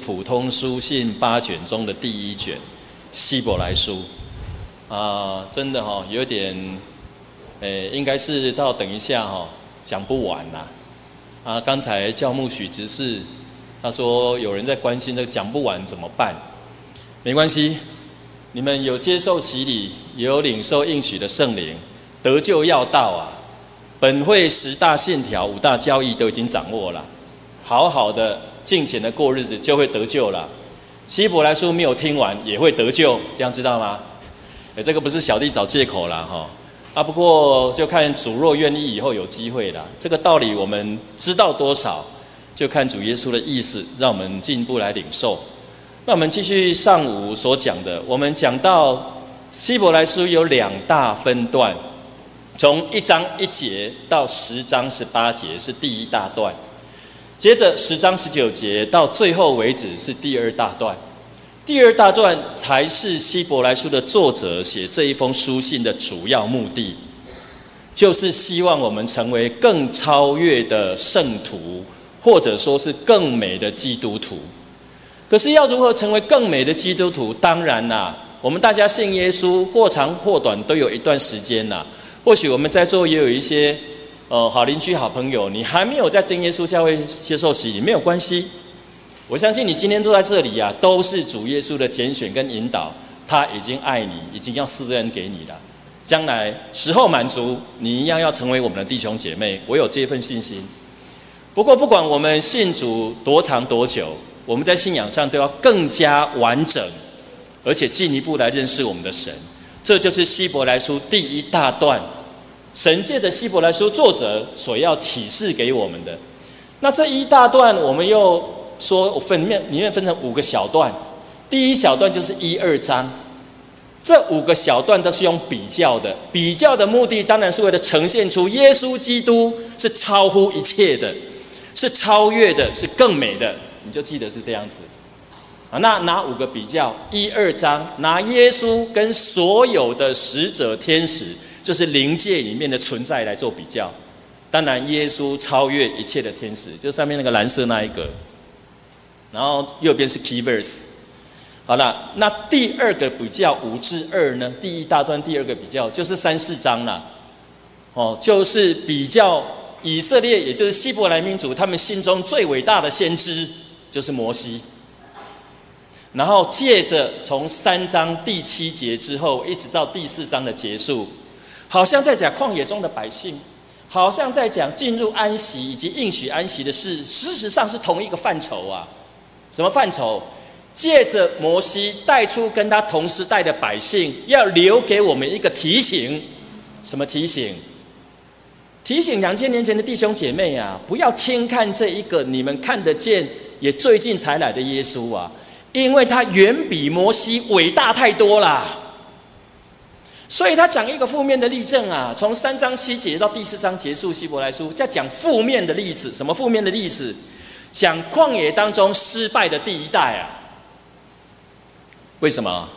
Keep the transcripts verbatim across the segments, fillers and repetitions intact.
普通书信八卷中的第一卷，希伯来书啊，真的哈、哦，有点，诶，应该是到等一下哈、哦、讲不完啦。啊，刚才教牧许执事他说有人在关心这个讲不完怎么办？没关系，你们有接受洗礼，有领受应许的圣灵，得救要道啊。本会十大信条、五大教义都已经掌握了，好好的敬虔的过日子就会得救了。希伯来书没有听完也会得救，这样知道吗？哎，这个不是小弟找借口啦哈。啊，不过就看主若愿意，以后有机会啦。这个道理我们知道多少，就看主耶稣的意思，让我们进一步来领受。那我们继续上午所讲的，我们讲到希伯来书有两大分段。从一章一节到十章十八节是第一大段，接着十章十九节到最后为止是第二大段。第二大段才是希伯来书的作者写这一封书信的主要目的，就是希望我们成为更超越的圣徒，或者说是更美的基督徒。可是要如何成为更美的基督徒？当然啦，我们大家信耶稣，或长或短都有一段时间啦。或许我们在座也有一些呃好邻居、好朋友，你还没有在真耶稣教会接受洗礼，没有关系。我相信你今天坐在这里啊，都是主耶稣的拣选跟引导，他已经爱你，已经要施恩给你了。将来时候满足，你一样要成为我们的弟兄姐妹，我有这份信心。不过不管我们信主多长多久，我们在信仰上都要更加完整，而且进一步来认识我们的神。这就是希伯来书第一大段，神借的希伯来书作者所要启示给我们的。那这一大段我们又说分里面里面分成五个小段，第一小段就是一二章，这五个小段都是用比较的，比较的目的当然是为了呈现出耶稣基督是超乎一切的，是超越的，是更美的，你就记得是这样子。啊，那哪五个比较？一二章拿耶稣跟所有的使者、天使，就是灵界里面的存在来做比较。当然，耶稣超越一切的天使，就上面那个蓝色那一个。然后右边是 key verse。好了，那第二个比较五至二呢？第一大段第二个比较就是三四章啦。哦，就是比较以色列，也就是希伯来民族，他们心中最伟大的先知就是摩西。然后借着从三章第七节之后，一直到第四章的结束，好像在讲旷野中的百姓，好像在讲进入安息以及应许安息的事，事实上是同一个范畴啊。什么范畴？借着摩西带出跟他同时代的百姓，要留给我们一个提醒。什么提醒？提醒两千年前的弟兄姐妹啊，不要轻看这一个你们看得见也最近才来的耶稣啊。因为他远比摩西伟大太多啦，所以他讲一个负面的例证啊，从三章七节到第四章结束，希伯来书在讲负面的例子。什么负面的例子？讲旷野当中失败的第一代啊。为什么？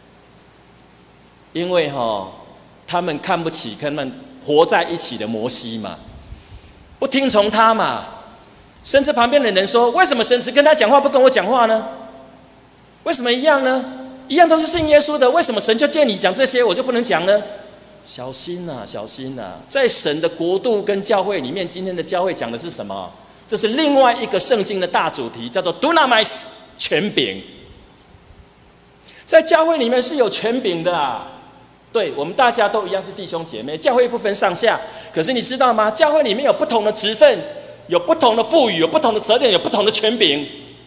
因为哈、哦，他们看不起跟他们活在一起的摩西嘛，不听从他嘛，甚至旁边的人说：为什么神只跟他讲话，不跟我讲话呢？为什么一样呢？一样都是信耶稣的，为什么神就见你讲这些，我就不能讲呢？小心啊，小心啊！在神的国度跟教会里面，今天的教会讲的是什么？这是另外一个圣经的大主题，叫做 Dunamis 权柄。在教会里面是有权柄的啊，对，我们大家都一样是弟兄姐妹，教会不分上下。可是你知道吗？教会里面有不同的职分，有不同的赋予，有不同的责任，有不同的权柄。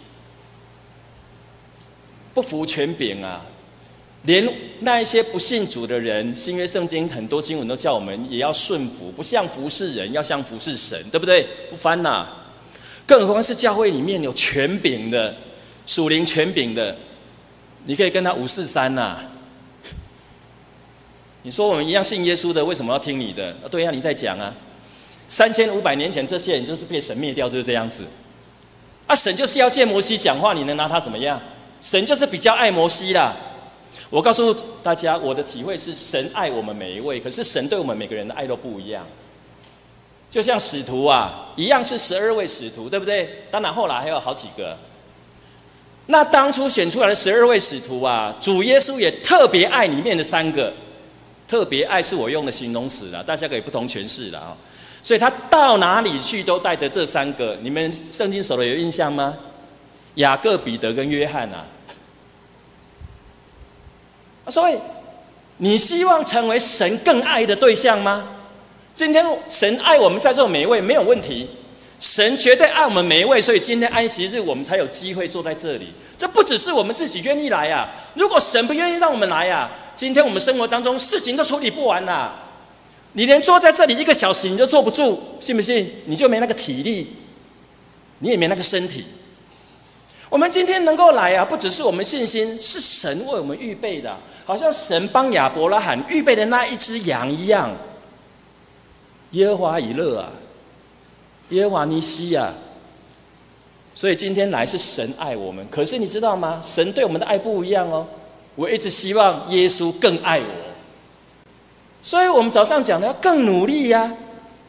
不服权柄啊，连那一些不信主的人，新约圣经很多经文都叫我们也要顺服，不像服侍人，要像服侍神，对不对？不翻呐！更何况是教会里面有权柄的，属灵权柄的，你可以跟他五四三呐。你说我们一样信耶稣的，为什么要听你的？啊，对呀、啊，你在讲啊，三千五百年前这些人就是被神灭掉，就是这样子。啊，神就是要借摩西讲话，你能拿他怎么样？神就是比较爱摩西啦。我告诉大家，我的体会是，神爱我们每一位，可是神对我们每个人的爱都不一样。就像使徒啊，一样是十二位使徒，对不对？当然后来还有好几个。 那当初选出来的十二位使徒啊，主耶稣也特别爱里面的三个，特别爱是我用的形容词啦，大家可以不同诠释啦啊。所以他到哪里去都带着这三个，你们圣经手的有印象吗？雅各、彼得跟约翰啊。所以你希望成为神更爱的对象吗？今天神爱我们在座每一位没有问题，神绝对爱我们每一位，所以今天安息日我们才有机会坐在这里。这不只是我们自己愿意来啊，如果神不愿意让我们来啊，今天我们生活当中事情都处理不完啦。你连坐在这里一个小时你都坐不住，信不信？你就没那个体力，你也没那个身体。我们今天能够来啊，不只是我们信心，是神为我们预备的，好像神帮亚伯拉罕预备的那一只羊一样。耶和华以勒啊，耶和华尼西啊。所以今天来是神爱我们，可是你知道吗？神对我们的爱不一样哦。我一直希望耶稣更爱我，所以我们早上讲的要更努力呀、啊，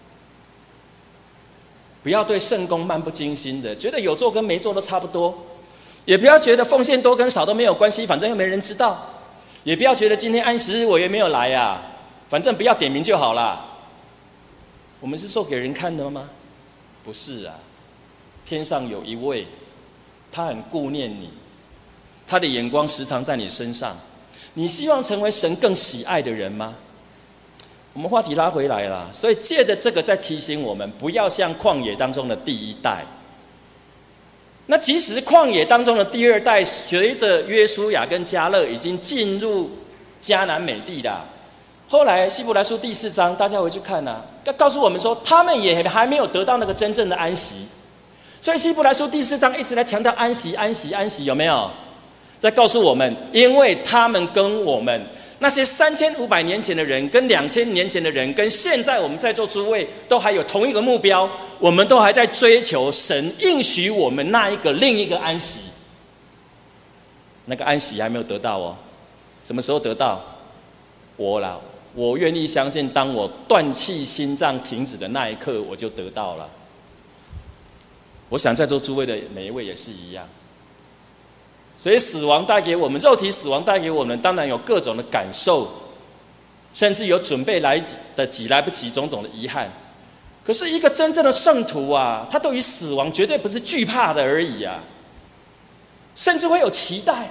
不要对圣工漫不经心的，觉得有做跟没做都差不多。也不要觉得奉献多跟少都没有关系，反正又没人知道。也不要觉得今天安息日我也没有来啊，反正不要点名就好啦。我们是做给人看的吗？不是啊，天上有一位，他很顾念你，他的眼光时常在你身上。你希望成为神更喜爱的人吗？我们话题拉回来了，所以借着这个在提醒我们，不要像旷野当中的第一代。那即使是旷野当中的第二代，随着约书亚跟迦勒已经进入迦南美地了。后来希伯来书第四章，大家回去看啊，要告诉我们说，他们也还没有得到那个真正的安息。所以希伯来书第四章一直在强调安息、安息、安息，有没有？在告诉我们，因为他们跟我们那些三千五百年前的人，跟两千年前的人，跟现在我们在座诸位，都还有同一个目标，我们都还在追求神应许我们那一个另一个安息。那个安息还没有得到哦，什么时候得到？我啦，我愿意相信，当我断气、心脏停止的那一刻，我就得到了。我想在座诸位的每一位也是一样。所以死亡带给我们，肉体死亡带给我们，当然有各种的感受，甚至有准备来得及来不及种种的遗憾。可是一个真正的圣徒啊，他对于死亡绝对不是惧怕的而已啊，甚至会有期待。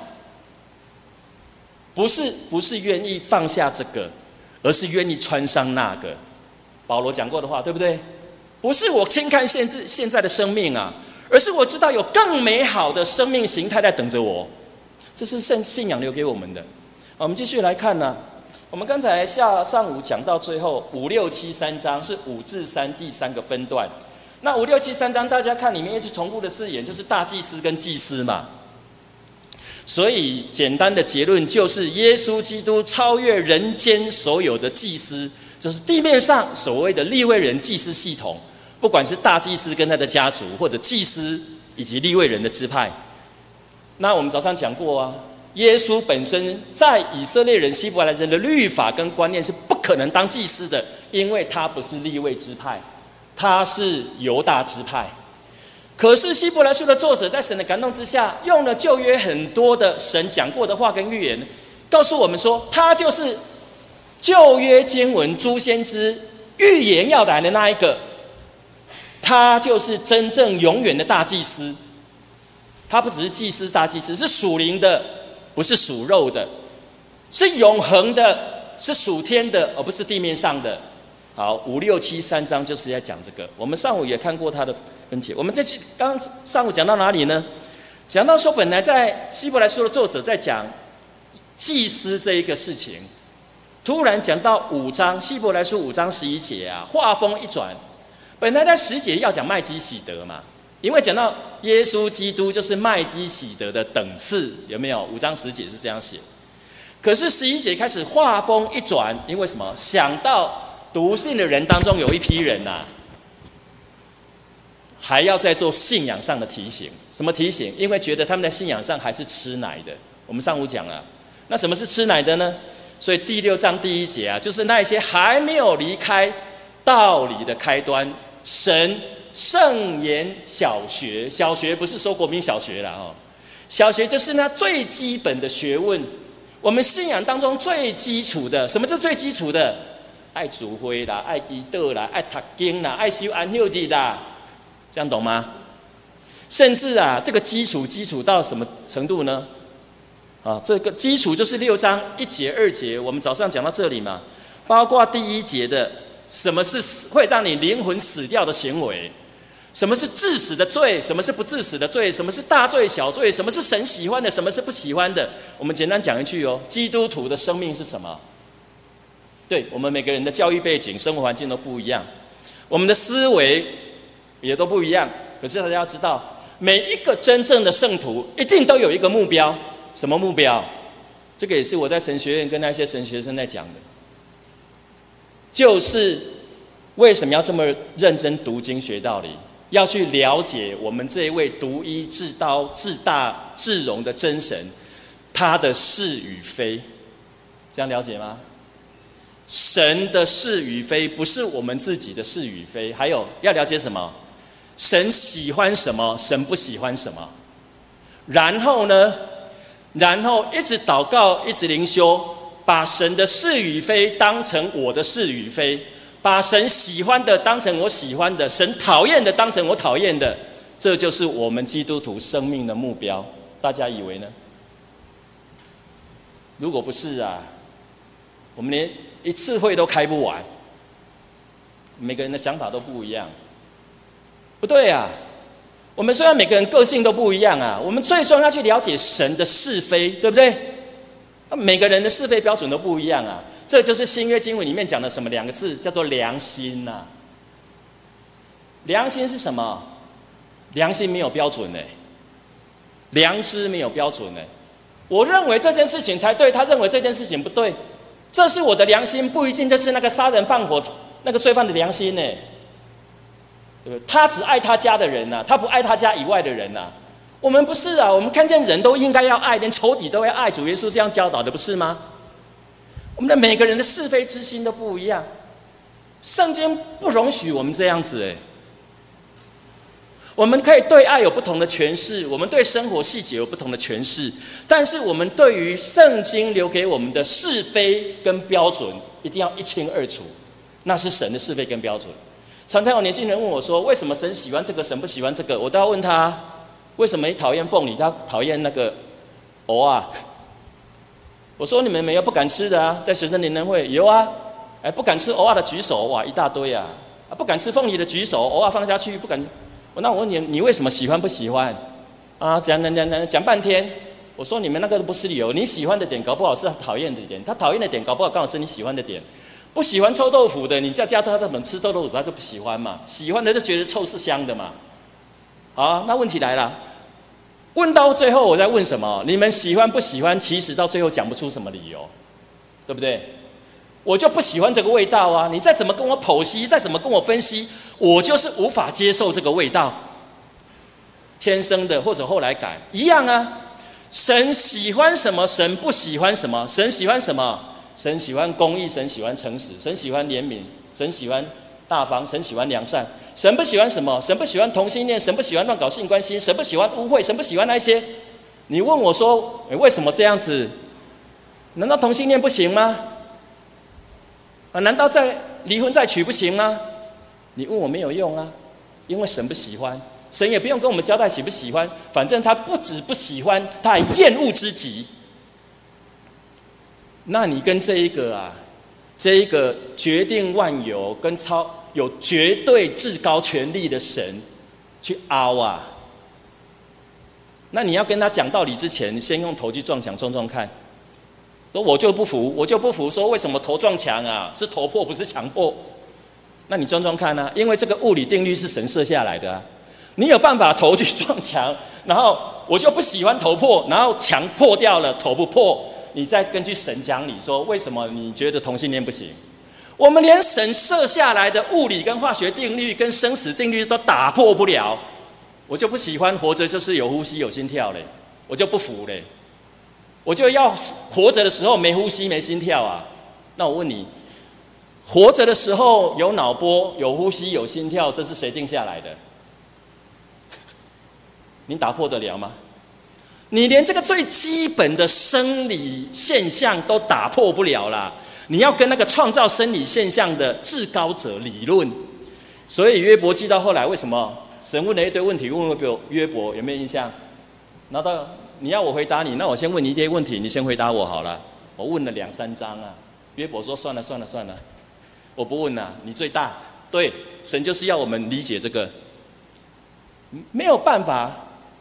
不是不是愿意放下这个，而是愿意穿上那个。保罗讲过的话，对不对？不是我轻看现在现在的生命啊，而是我知道有更美好的生命形态在等着我。这是圣信仰留给我们的。我们继续来看呢、啊。我们刚才下上午讲到最后五六七三章是五至三第三个分段。那五六七三章大家看里面一直重复的字眼就是大祭司跟祭司嘛。所以简单的结论就是，耶稣基督超越人间所有的祭司，就是地面上所谓的利未人祭司系统，不管是大祭司跟他的家族，或者祭司以及利未人的支派。那我们早上讲过啊，耶稣本身在以色列人希伯来人的律法跟观念是不可能当祭司的，因为他不是利未支派，他是犹大支派。可是希伯来书的作者在神的感动之下，用了旧约很多的神讲过的话跟预言，告诉我们说，他就是旧约经文诸先知预言要来的那一个，他就是真正永远的大祭司。他不只是祭司大祭司，是属灵的，不是属肉的，是永恒的，是属天的，而不是地面上的。好，五六七三章就是在讲这个。我们上午也看过他的分解。我们在刚上午讲到哪里呢？讲到说，本来在希伯来书的作者在讲祭司这一个事情，突然讲到五章，希伯来书五章十一节啊，话锋一转，本来在十节要讲麦基洗德嘛，因为讲到耶稣基督就是麦基洗德的等次，有没有？五章十节是这样写。可是十一节开始话锋一转，因为什么？想到读信的人当中有一批人啊，还要再做信仰上的提醒。什么提醒？因为觉得他们在信仰上还是吃奶的。我们上午讲了，那什么是吃奶的呢？所以第六章第一节啊，就是那一些还没有离开道理的开端，神圣言小学，小学不是说国民小学啦哦， 小学就是那最基本的学问，我们信仰当中最基础的。什么是最基础的？爱主会啦，爱祈祷啦，爱读经啦，爱修安休日啦，这样懂吗？甚至啊，这个基础基础到什么程度呢？啊，这个基础就是六章一节二节，我们早上讲到这里嘛，包括第一节的什么是会让你灵魂死掉的行为，什么是致死的罪，什么是不致死的罪，什么是大罪小罪，什么是神喜欢的，什么是不喜欢的。我们简单讲一句哦，基督徒的生命是什么？对，我们每个人的教育背景、生活环境都不一样，我们的思维也都不一样。可是大家要知道，每一个真正的圣徒一定都有一个目标。什么目标？这个也是我在神学院跟那些神学生在讲的，就是为什么要这么认真读经学道理，要去了解我们这一位独一至高至大至荣的真神，他的是与非，这样了解吗？神的是与非不是我们自己的是与非，还有要了解什么？神喜欢什么，神不喜欢什么。然后呢？然后一直祷告，一直灵修，把神的是与非当成我的是与非，把神喜欢的当成我喜欢的，神讨厌的当成我讨厌的，这就是我们基督徒生命的目标。大家以为呢？如果不是啊，我们连一次会都开不完。每个人的想法都不一样，不对啊。我们虽然每个人个性都不一样啊，我们最终要去了解神的是非，对不对？每个人的是非标准都不一样啊，这就是新约经文里面讲的什么两个字，叫做良心呐、啊。良心是什么？良心没有标准呢、欸，良知没有标准呢、欸。我认为这件事情才对，他认为这件事情不对，这是我的良心，不一定就是那个杀人放火那个罪犯的良心呢、欸。对不对？他只爱他家的人呐、啊，他不爱他家以外的人呐、啊。我们不是啊，我们看见人都应该要爱，连仇敌都要爱。主耶稣这样教导的，不是吗？我们的每个人的是非之心都不一样，圣经不容许我们这样子哎。我们可以对爱有不同的诠释，我们对生活细节有不同的诠释，但是我们对于圣经留给我们的是非跟标准，一定要一清二楚，那是神的是非跟标准。常常有年轻人问我说：“为什么神喜欢这个，神不喜欢这个？”我都要问他：“为什么你讨厌凤梨，他讨厌那个藕啊？”我说：“你们没有不敢吃的啊？在学生联欢会有啊，哎，不敢吃藕啊的举手，哇，一大堆啊！啊，不敢吃凤梨的举手，藕啊放下去不敢。我那我问你，你为什么喜欢不喜欢？啊，讲讲讲讲讲半天。我说你们那个都不是理由，你喜欢的点搞不好是他讨厌的点，他讨厌的点搞不好刚好是你喜欢的点。”不喜欢臭豆腐的，你再加他们吃臭豆腐，他就不喜欢嘛。喜欢的就觉得臭是香的嘛。好啊，那问题来了，问到最后我在问什么？你们喜欢不喜欢？其实到最后讲不出什么理由，对不对？我就不喜欢这个味道啊！你再怎么跟我剖析，再怎么跟我分析，我就是无法接受这个味道。天生的或者后来改一样啊。神喜欢什么？神不喜欢什么？神喜欢什么？神喜欢公义，神喜欢诚实，神喜欢怜悯，神喜欢大方，神喜欢良善。神不喜欢什么？神不喜欢同性恋，神不喜欢乱搞性关系，神不喜欢污秽，神不喜欢那些。你问我说，为什么这样子？难道同性恋不行吗？啊，难道再离婚再娶不行吗？你问我没有用啊，因为神不喜欢，神也不用跟我们交代喜不喜欢，反正他不止不喜欢，他还厌恶之极。那你跟这一个啊，这一个决定万有跟超有绝对至高权力的神去凹啊？那你要跟他讲道理之前，先用头去撞墙撞撞看。说我就不服，我就不服，说为什么头撞墙啊？是头破不是墙破。那你撞撞看啊，因为这个物理定律是神设下来的啊。你有办法头去撞墙，然后我就不喜欢头破，然后墙破掉了，头不破。你再根据神讲理说，为什么你觉得同性恋不行？我们连神设下来的物理跟化学定律跟生死定律都打破不了，我就不喜欢活着就是有呼吸有心跳嘞，我就不服嘞，我就要活着的时候没呼吸没心跳啊。那我问你，活着的时候有脑波有呼吸有心跳，这是谁定下来的？你打破得了吗？ 你连这个最基本的生理现象都打破不了啦，你要跟那个创造生理现象的至高者理论。所以约伯记到后来，为什么神问了一堆问题，问问约伯有没有印象？然后你要我回答你，那我先问你一堆问题，你先回答我好了。我问了两三章啊，约伯说算了算了算了，我不问了，你最大。对，神就是要我们理解这个，没有办法，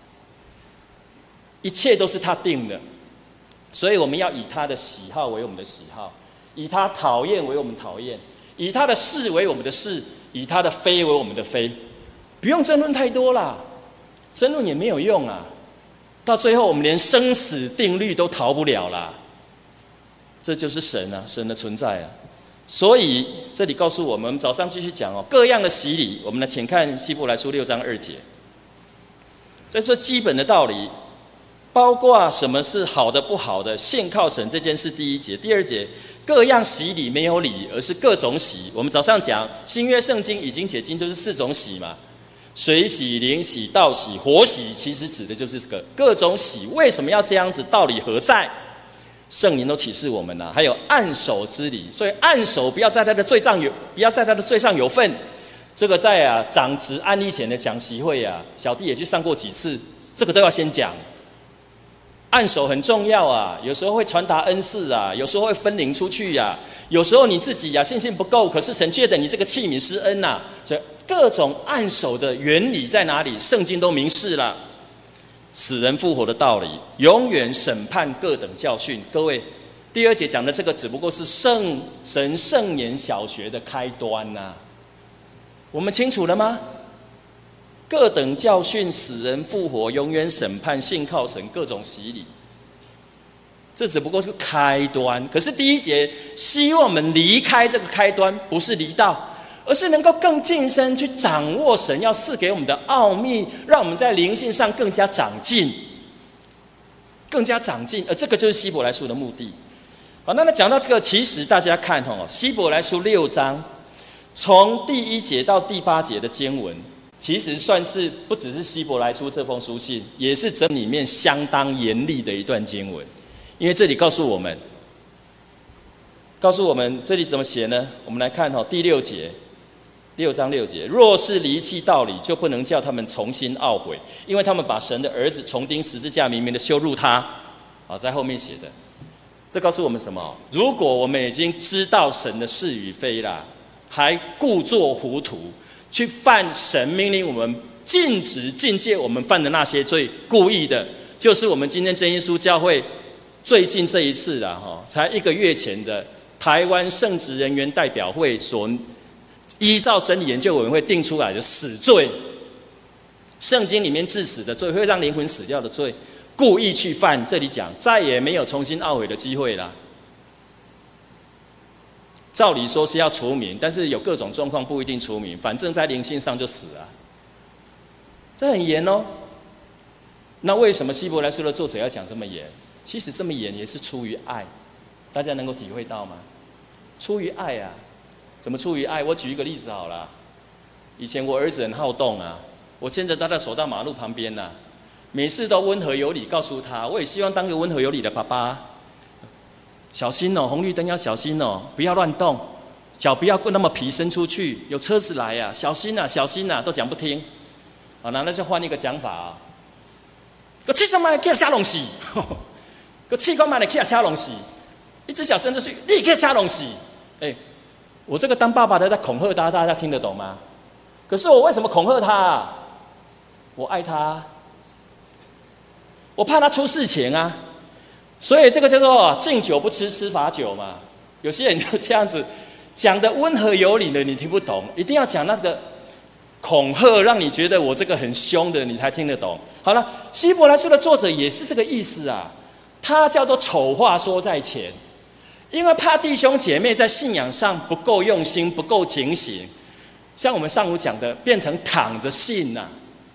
一切都是他定的，所以我们要以他的喜好为我们的喜好，以他讨厌为我们讨厌，以他的是为我们的是，以他的非为我们的非，不用争论太多啦，争论也没有用啊，到最后我们连生死定律都逃不了啦。这就是神啊，神的存在啊。所以这里告诉我们，我们早上继续讲哦，各样的洗礼，我们来请看希伯来书六章二节，在这基本的道理，包括什么是好的不好的，信靠神这件事。第一节，第二节，各样洗礼没有礼，而是各种洗。我们早上讲新约圣经已经解经，就是四种洗嘛，水洗、灵洗、道洗、火洗，其实指的就是这个各种洗。为什么要这样子？道理何在？圣灵都启示我们了、啊，还有按手之礼，所以按手不要在他的罪上有，不要在他的罪上有份。这个在啊长职安利前的讲习会啊，小弟也去上过几次，这个都要先讲。按手很重要啊，有时候会传达恩赐啊，有时候会分灵出去呀、啊，有时候你自己呀、啊、信心不够，可是神觉得你这个器皿施恩呐、啊，所以各种按手的原理在哪里？圣经都明示了。死人复活的道理，永远审判各等教训。各位，第二节讲的这个只不过是圣神圣言小学的开端呐、啊。我们清楚了吗？各等教训、死人复活、永远审判、信靠神、各种洗礼，这只不过是开端。可是第一节希望我们离开这个开端，不是离道，而是能够更近身去掌握神要赐给我们的奥秘，让我们在灵性上更加长进，更加长进。而这个就是希伯来书的目的。好，那讲到这个，其实大家看哦，希伯来书六章从第一节到第八节的经文，其实算是不只是希伯来书这封书信，也是这里面相当严厉的一段经文。因为这里告诉我们，告诉我们这里怎么写呢？我们来看哦，第六节。六章六节，若是离弃道理，就不能叫他们重新懊悔，因为他们把神的儿子重钉十字架，明明的羞辱他。好，在后面写的，这告诉我们什么？如果我们已经知道神的是与非啦，还故作糊涂，去犯神命令我们禁止禁戒我们犯的那些罪，故意的，就是我们今天真耶稣教会最近这一次啦，哈，才一个月前的台湾圣职人员代表会所依照真理研究委员会定出来的死罪，圣经里面致死的罪，会让灵魂死掉的罪，故意去犯，这里讲再也没有重新懊悔的机会啦。照理说是要除名，但是有各种状况不一定除名，反正在灵性上就死了，这很严哦。那为什么希伯来书的作者要讲这么严？其实这么严也是出于爱，大家能够体会到吗？出于爱啊。怎么出于爱？我举一个例子好了。以前我儿子很好动啊，我牵着他的手到马路旁边呐、啊，每次都温和有礼告诉他，我也希望当个温和有礼的爸爸。小心哦，红绿灯要小心哦，不要乱动，脚不要那么皮伸出去，有车子来啊，小心啊，小心啊，都讲不听。好，那那就换一个讲法啊。个气上买的车弄死，个气管买的车弄死，一只脚伸出去，立刻车弄死，哎。我这个当爸爸的在恐吓他，大家听得懂吗？可是我为什么恐吓他、啊？我爱他、啊，我怕他出事情啊。所以这个叫做敬酒不吃吃罚酒嘛。有些人就这样子讲的温和有礼的，你听不懂，一定要讲那个恐吓，让你觉得我这个很凶的，你才听得懂。好了，希伯来书的作者也是这个意思啊，他叫做丑话说在前。因为怕弟兄姐妹在信仰上不够用心、不够警醒，像我们上午讲的，变成躺着信呐、啊，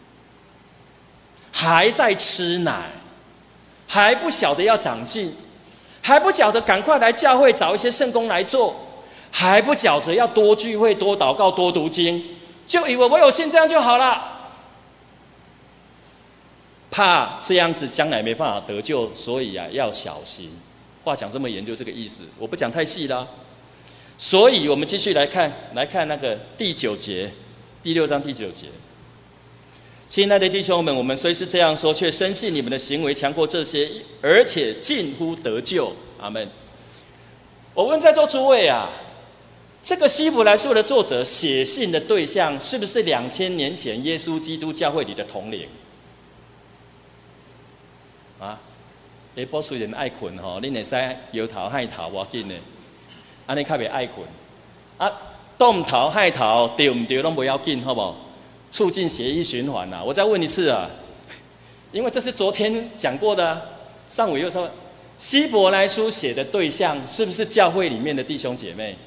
还在吃奶，还不晓得要长进，还不晓得赶快来教会找一些圣工来做，还不晓得要多聚会、多祷告、多读经，就以为我有信这样就好了。 怕这样子将来没办法得救，所以啊要小心。话讲这么严，就这个意思，我不讲太细啦。所以我们继续来看，来看那个第九节，第六章第九节。亲爱的弟兄们，我们虽是这样说，却深信你们的行为强过这些，而且近乎得救。阿们。我问在座诸位啊，这个希伯来书的作者写信的对象，是不是两千年前耶稣基督教会里的同龄？啊，下晡虽然爱困吼，恁会使摇头嗨头，无要紧的，安尼较袂爱困。啊，动头害头对唔对拢不要紧，好不好？促进血液循环啊！我再问一次啊，因为这是昨天讲过的、啊。上午又说，希伯来书写的对象是不是教会里面的弟兄姐妹？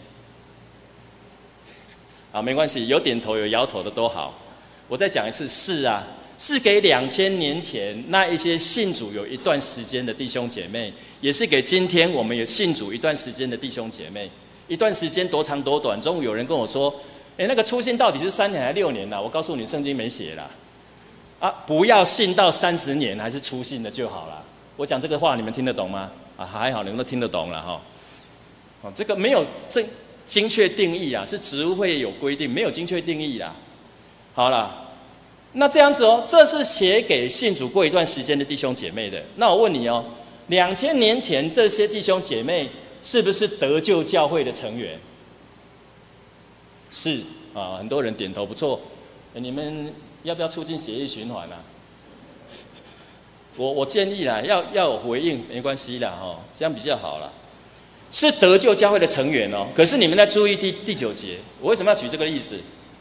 啊，没关系，有点头有摇头的都好。我再讲一次，是啊，是给两千年前那一些信主有一段时间的弟兄姐妹，也是给今天我们有信主一段时间的弟兄姐妹。一段时间多长多短？中午有人跟我说。哎，那个初信到底是三年还是六年呢、啊？我告诉你，圣经没写啦。啊，不要信到三十年还是初信的就好了。我讲这个话，你们听得懂吗？啊，还好，你们都听得懂了哈。哦，这个没有正精确定义啊，是执务会有规定，没有精确定义啦。好了，那这样子哦，这是写给信主过一段时间的弟兄姐妹的。那我问你哦，两千年前这些弟兄姐妹是不是得救教会的成员？是啊，很多人点头不错。你们要不要促进血液循环啊？我我建议啦，要要有回应，没关系啦，哈，这样比较好啦。是得救教会的成员哦。可是你们在注意第第九节，我为什么要举这个例子？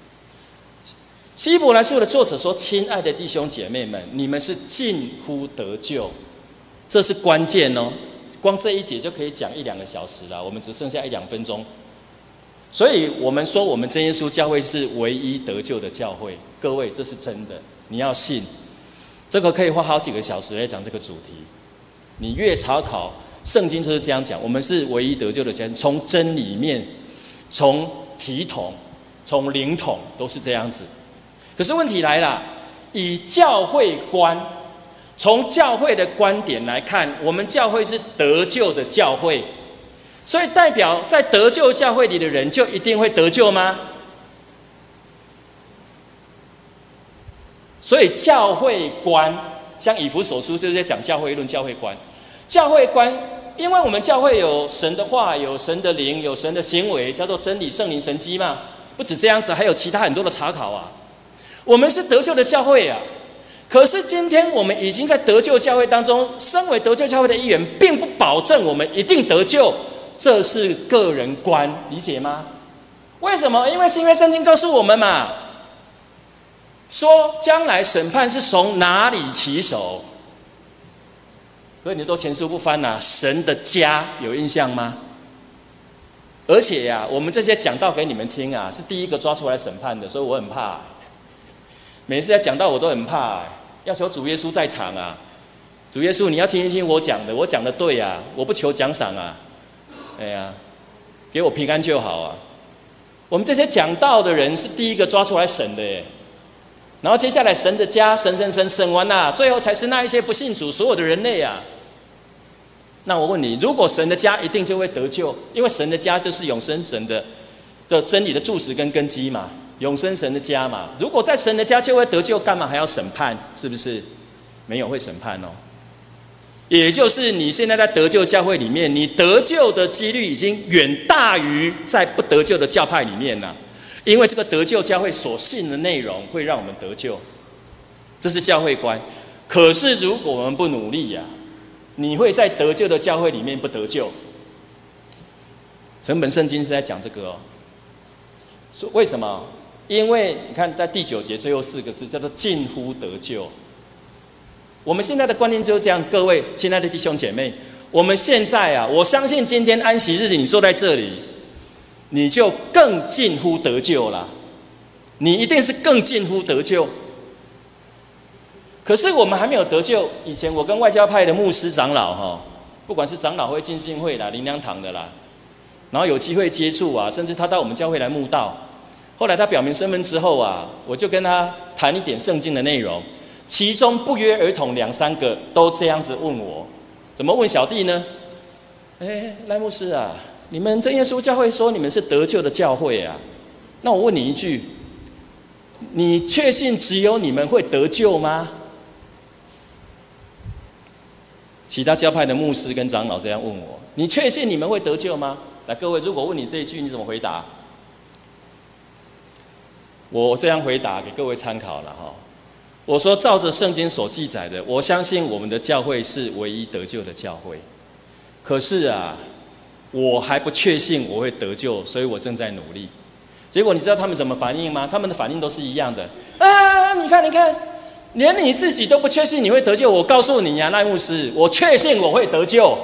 希伯来书的作者说：“亲爱的弟兄姐妹们，你们是近乎得救，这是关键哦。光这一节就可以讲一两个小时了，我们只剩下一两分钟。”所以我们说，我们真耶稣教会是唯一得救的教会。各位，这是真的，你要信。这个可以花好几个小时来讲这个主题。你越查考圣经就是这样讲，我们是唯一得救的教会，从真理面，从体统，从灵统都是这样子。可是问题来了，以教会观，从教会的观点来看，我们教会是得救的教会。所以代表在得救教会里的人就一定会得救吗？所以教会观，像以弗所书就是在讲教会论、教会观。教会观，因为我们教会有神的话，有神的灵，有神的行为，叫做真理、圣灵、神迹嘛。不止这样子，还有其他很多的查考啊。我们是得救的教会啊。可是今天我们已经在得救教会当中，身为得救教会的一员，并不保证我们一定得救。这是个人观，理解吗？为什么？因为新约圣经告诉我们嘛，说将来审判是从哪里起手？各位，你都前书不翻啊，神的家有印象吗？而且呀、啊，我们这些讲道给你们听啊，是第一个抓出来审判的，所以我很怕。每次在讲道我都很怕，要求主耶稣在场啊，主耶稣你要听一听我讲的，我讲的对啊，我不求奖赏啊。哎呀，给我平安就好啊！我们这些讲道的人是第一个抓出来审的耶，然后接下来神的家审审审审完啦、啊，最后才是那一些不信主所有的人类啊。那我问你，如果神的家一定就会得救，因为神的家就是永生神的的真理的柱石跟根基嘛，永生神的家嘛。如果在神的家就会得救，干嘛还要审判？是不是？没有会审判哦。也就是你现在在得救教会里面，你得救的几率已经远大于在不得救的教派里面了，因为这个得救教会所信的内容会让我们得救，这是教会观。可是如果我们不努力呀、啊，你会在得救的教会里面不得救。整本圣经是在讲这个哦。说为什么？因为你看在第九节最后四个字叫做近乎得救。我们现在的观念就是这样，各位亲爱的弟兄姐妹，我们现在啊，我相信今天安息日你坐在这里，你就更近乎得救了，你一定是更近乎得救。可是我们还没有得救，以前我跟外交派的牧师长老哈，不管是长老会、浸信会啦、灵粮堂的啦，然后有机会接触啊，甚至他到我们教会来慕道。后来他表明身份之后啊，我就跟他谈一点圣经的内容。 其中不约而同两三个都这样子问我，怎么问小弟呢？哎，赖牧师啊，你们真耶稣教会说你们是得救的教会啊，那我问你一句，你确信只有你们会得救吗？其他教派的牧师跟长老这样问我，你确信你们会得救吗？来，各位，如果问你这一句，你怎么回答？我这样回答给各位参考了哈。我说，照着圣经所记载的，我相信我们的教会是唯一得救的教会。可是啊，我还不确信我会得救，所以我正在努力。结果你知道他们怎么反应吗？他们的反应都是一样的啊！你看，你看，连你自己都不确信你会得救，我告诉你呀、啊，赖牧师，我确信我会得救。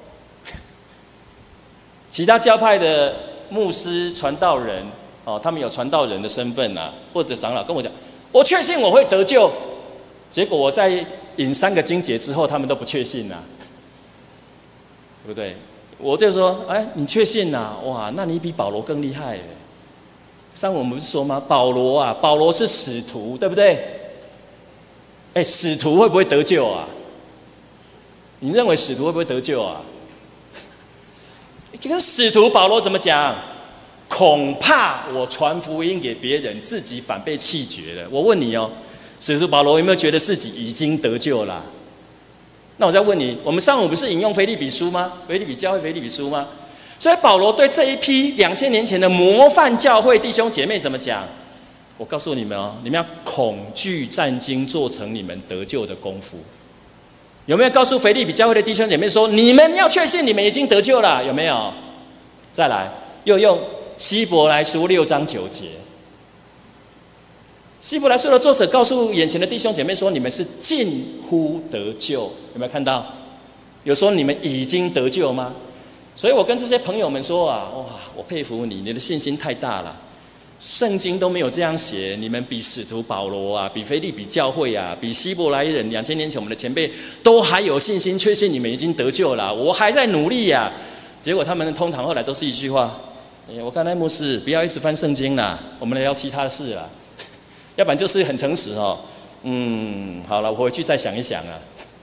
其他教派的牧师、传道人，哦，他们有传道人的身份啊，或者长老跟我讲，我确信我会得救。结果我在引三个经节之后，他们都不确信啊，对不对？我就说，哎，你确信呐、啊？哇，那你比保罗更厉害耶。上文我们不是说吗？保罗啊，保罗是使徒，对不对？哎，使徒会不会得救啊？你认为使徒会不会得救啊？跟使徒保罗怎么讲？恐怕我传福音给别人，自己反被弃绝了。我问你哦，使徒保罗有没有觉得自己已经得救了？那我再问你，我们上午不是引用腓立比书吗？腓立比教会腓立比书吗？所以保罗对这一批两千年前的模范教会弟兄姐妹怎么讲？我告诉你们哦，你们要恐惧战经，做成你们得救的功夫。有没有告诉腓立比教会的弟兄姐妹说，你们要确信你们已经得救了？有没有？再来，又用希伯来书六章九节。希伯来书的作者告诉眼前的弟兄姐妹说，你们是近乎得救。有没有看到？有说你们已经得救吗？所以我跟这些朋友们说啊，哇，我佩服你，你的信心太大了。圣经都没有这样写，你们比使徒保罗啊，比腓立比教会啊，比希伯来人两千年前我们的前辈都还有信心，确信你们已经得救了。我还在努力呀、啊。结果他们通常后来都是一句话：哎，我看赖牧师不要一直翻圣经啦，我们来聊其他的事啦。要不然就是很诚实哦。嗯，好了，我回去再想一想啊。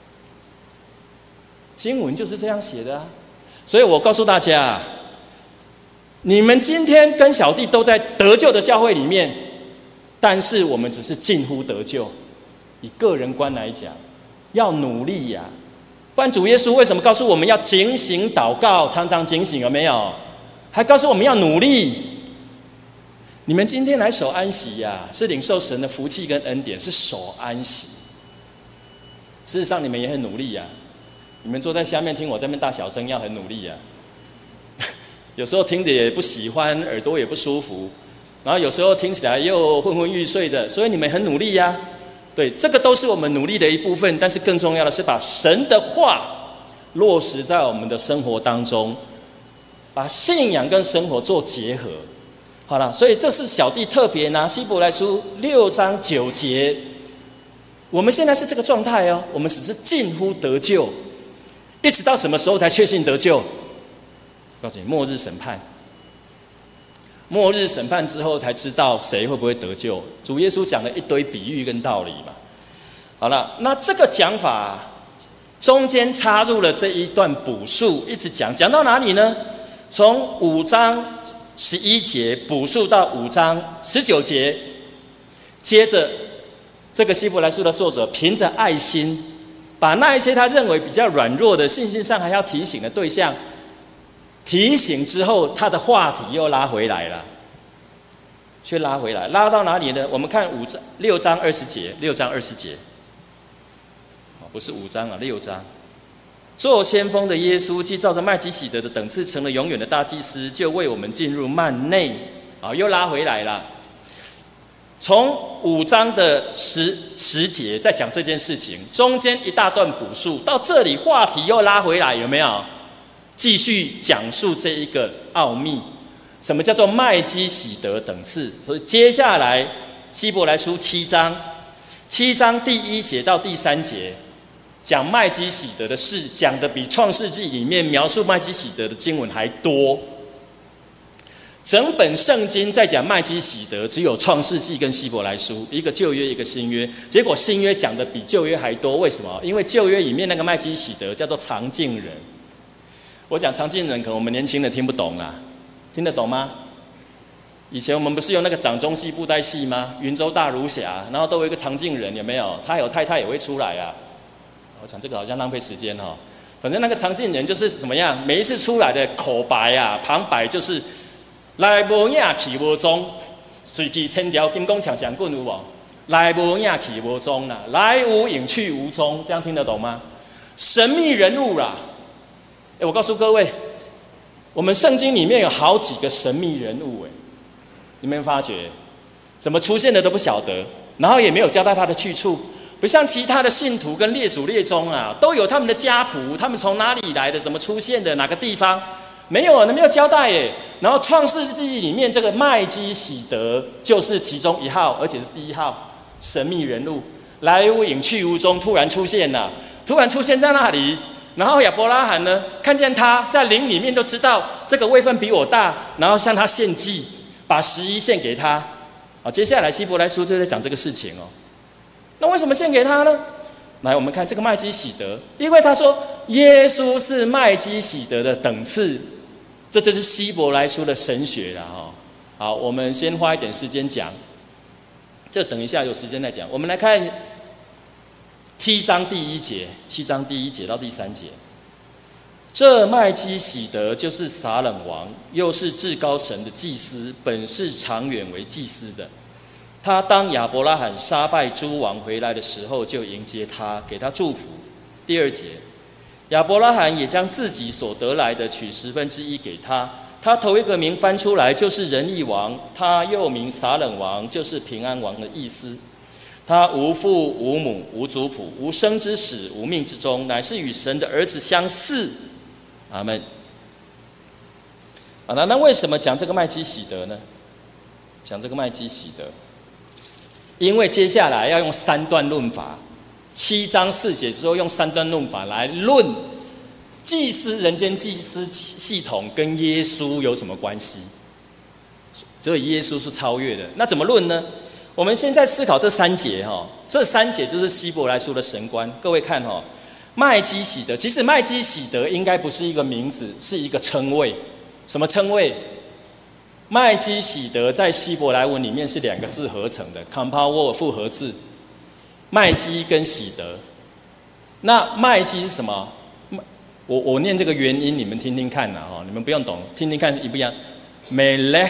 经文就是这样写的啊。所以我告诉大家，你们今天跟小弟都在得救的教会里面，但是我们只是近乎得救。以个人观来讲，要努力呀、啊，不然主耶稣为什么告诉我们要警醒祷告，常常警醒？有没有？还告诉我们要努力。你们今天来守安息呀、啊，是领受神的福气跟恩典，是守安息。事实上，你们也很努力呀、啊。你们坐在下面听我这边大小声，要很努力呀、啊。有时候听着也不喜欢，耳朵也不舒服，然后有时候听起来又昏昏欲睡的，所以你们很努力呀、啊。对，这个都是我们努力的一部分，但是更重要的是把神的话落实在我们的生活当中，把信仰跟生活做结合。好了，所以这是小弟特别拿希伯来书六章九节，我们现在是这个状态哦，我们只是近乎得救，一直到什么时候才确信得救？告诉你，末日审判，末日审判之后才知道谁会不会得救。主耶稣讲了一堆比喻跟道理嘛。好了，那这个讲法中间插入了这一段补述，一直讲，讲到哪里呢？从五章十一节补述到五章十九节，接着这个希伯来书的作者凭着爱心，把那一些他认为比较软弱的、信心上还要提醒的对象提醒之后，他的话题又拉回来了，却拉回来，拉到哪里呢？我们看五章六章二十节，六章二十节，不是五章啊，六章。做先锋的耶稣，既照着麦基洗德的等次成了永远的大祭司，就为我们进入幔内。啊，又拉回来了。从五章的十十节在讲这件事情，中间一大段补述，到这里话题又拉回来，有没有？继续讲述这一个奥秘，什么叫做麦基洗德等次？所以接下来希伯来书七章，七章第一节到第三节。讲麦基洗德的事，讲的比创世纪里面描述麦基洗德的经文还多。 整本圣经在讲麦基洗德，只有创世纪跟希伯来书，一个旧约，一个新约。结果新约讲的比旧约还多，为什么？因为旧约里面那个麦基洗德叫做常敬人。我讲常敬人，可能我们年轻人听不懂啦，听得懂吗？以前我们不是有那个掌中戏布袋戏吗？云州大儒侠，然后都有一个常敬人，有没有？他有太太也会出来啊。我讲这个好像浪费时间哈。反正那个常敬人就是怎么样？每一次出来的口白啊、旁白就是。来无影去无踪，随机千条金光强强棍有无？来无影去无踪啦，来无影去无踪，这样听得懂吗？神秘人物啦！哎，我告诉各位，我们圣经里面有好几个神秘人物，哎，你们发觉怎么出现的都不晓得，然后也没有交代他的去处，不像其他的信徒跟列祖列宗啊，都有他们的家谱，他们从哪里来的，怎么出现的，哪个地方。没有啊，那没有交代耶。然后创世纪里面这个麦基洗德就是其中一号，而且是第一号神秘人物，来无影去无踪，突然出现了，突然出现在那里。然后亚伯拉罕呢，看见他在灵里面都知道这个位分比我大，然后向他献祭，把十一献给他。好，接下来希伯来书就在讲这个事情哦。那为什么献给他呢？来，我们看这个麦基洗德，因为他说耶稣是麦基洗德的等次。这就是希伯来书的神学了哈。好，我们先花一点时间讲，这等一下有时间再讲。我们来看七章第一节，七章第一节到第三节。这麦基洗德就是撒冷王，又是至高神的祭司，本是长远为祭司的。他当亚伯拉罕杀败诸王回来的时候，就迎接他，给他祝福。第二节。亚伯拉罕也将自己所得来的取十分之一给他。他头一个名翻出来就是仁义王，他又名撒冷王，就是平安王的意思。他无父无母无族谱，无生之始无命之终，乃是与神的儿子相似。阿们。啊，那那为什么讲这个麦基洗德呢？讲这个麦基洗德，因为接下来要用三段论法。七章四节之后，用三段论法来论祭司人间祭司系统跟耶稣有什么关系？只有耶稣是超越的，那怎么论呢？我们现在思考这三节哈，这三节就是希伯来书的神观。各位看哈，麦基洗德，其实麦基洗德应该不是一个名字，是一个称谓。什么称谓？麦基洗德在希伯来文里面是两个字合成的 ，compound word 复合字。麦基跟洗德，那麦基是什么？我我念这个原因，你们听听看呐，哈，你们不用懂，听听看一不一样。Melech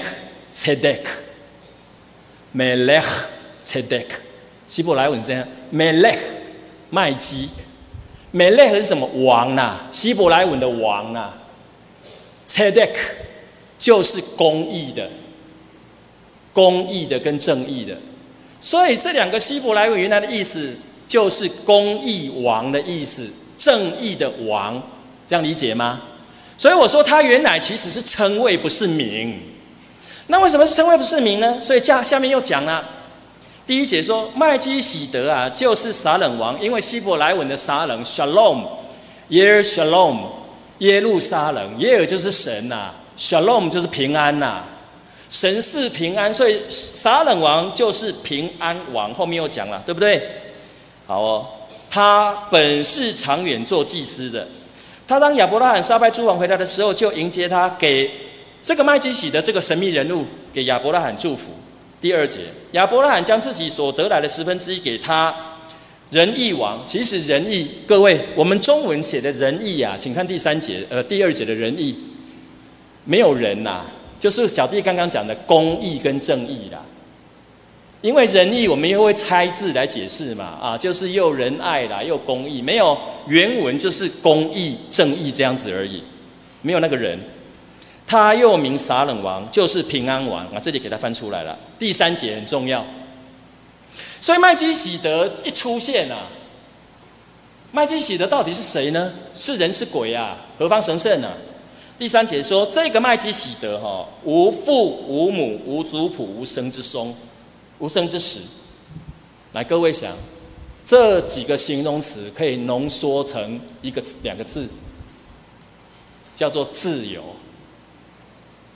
Tzedek，Melech Tzedek， 希伯来文是这样 ，Melech 麦基 ，Melech 是什么？王呐、啊，希伯来文的王呐、啊、，Tzedek 就是公义的，公义的跟正义的。所以这两个希伯来文原来的意思就是公义王的意思，正义的王，这样理解吗？所以我说他原来其实是称谓，不是名。那为什么是称谓不是名呢？所以下下面又讲了，第一节说麦基洗德啊，就是撒冷王，因为希伯来文的撒冷 Shalom， 耶尔 Shalom， 耶路撒冷，耶尔就是神呐、啊、，Shalom 就是平安呐、啊。神是平安，所以撒冷王就是平安王。后面又讲了，对不对？好哦，他本是长远做祭司的。他当亚伯拉罕杀败诸王回来的时候，就迎接他，给这个麦基洗德这个神秘人物给亚伯拉罕祝福。第二节，亚伯拉罕将自己所得来的十分之一给他。仁义王，其实仁义，各位，我们中文写的仁义啊，请看第三节，呃，第二节的仁义，没有人呐、啊。就是小弟刚刚讲的公义跟正义啦，因为仁义我们又会拆字来解释嘛，啊，就是又仁爱啦，又公义，没有原文就是公义正义这样子而已，没有那个人。他又名撒冷王，就是平安王啊，这里给他翻出来了。第三节很重要，所以麦基洗德一出现啊，麦基洗德到底是谁呢？是人是鬼啊？何方神圣啊？第三节说，这个麦基洗德哈，无父无母无族谱无生之终，无生之始。来，各位想，这几个形容词可以浓缩成一个两个字，叫做自由。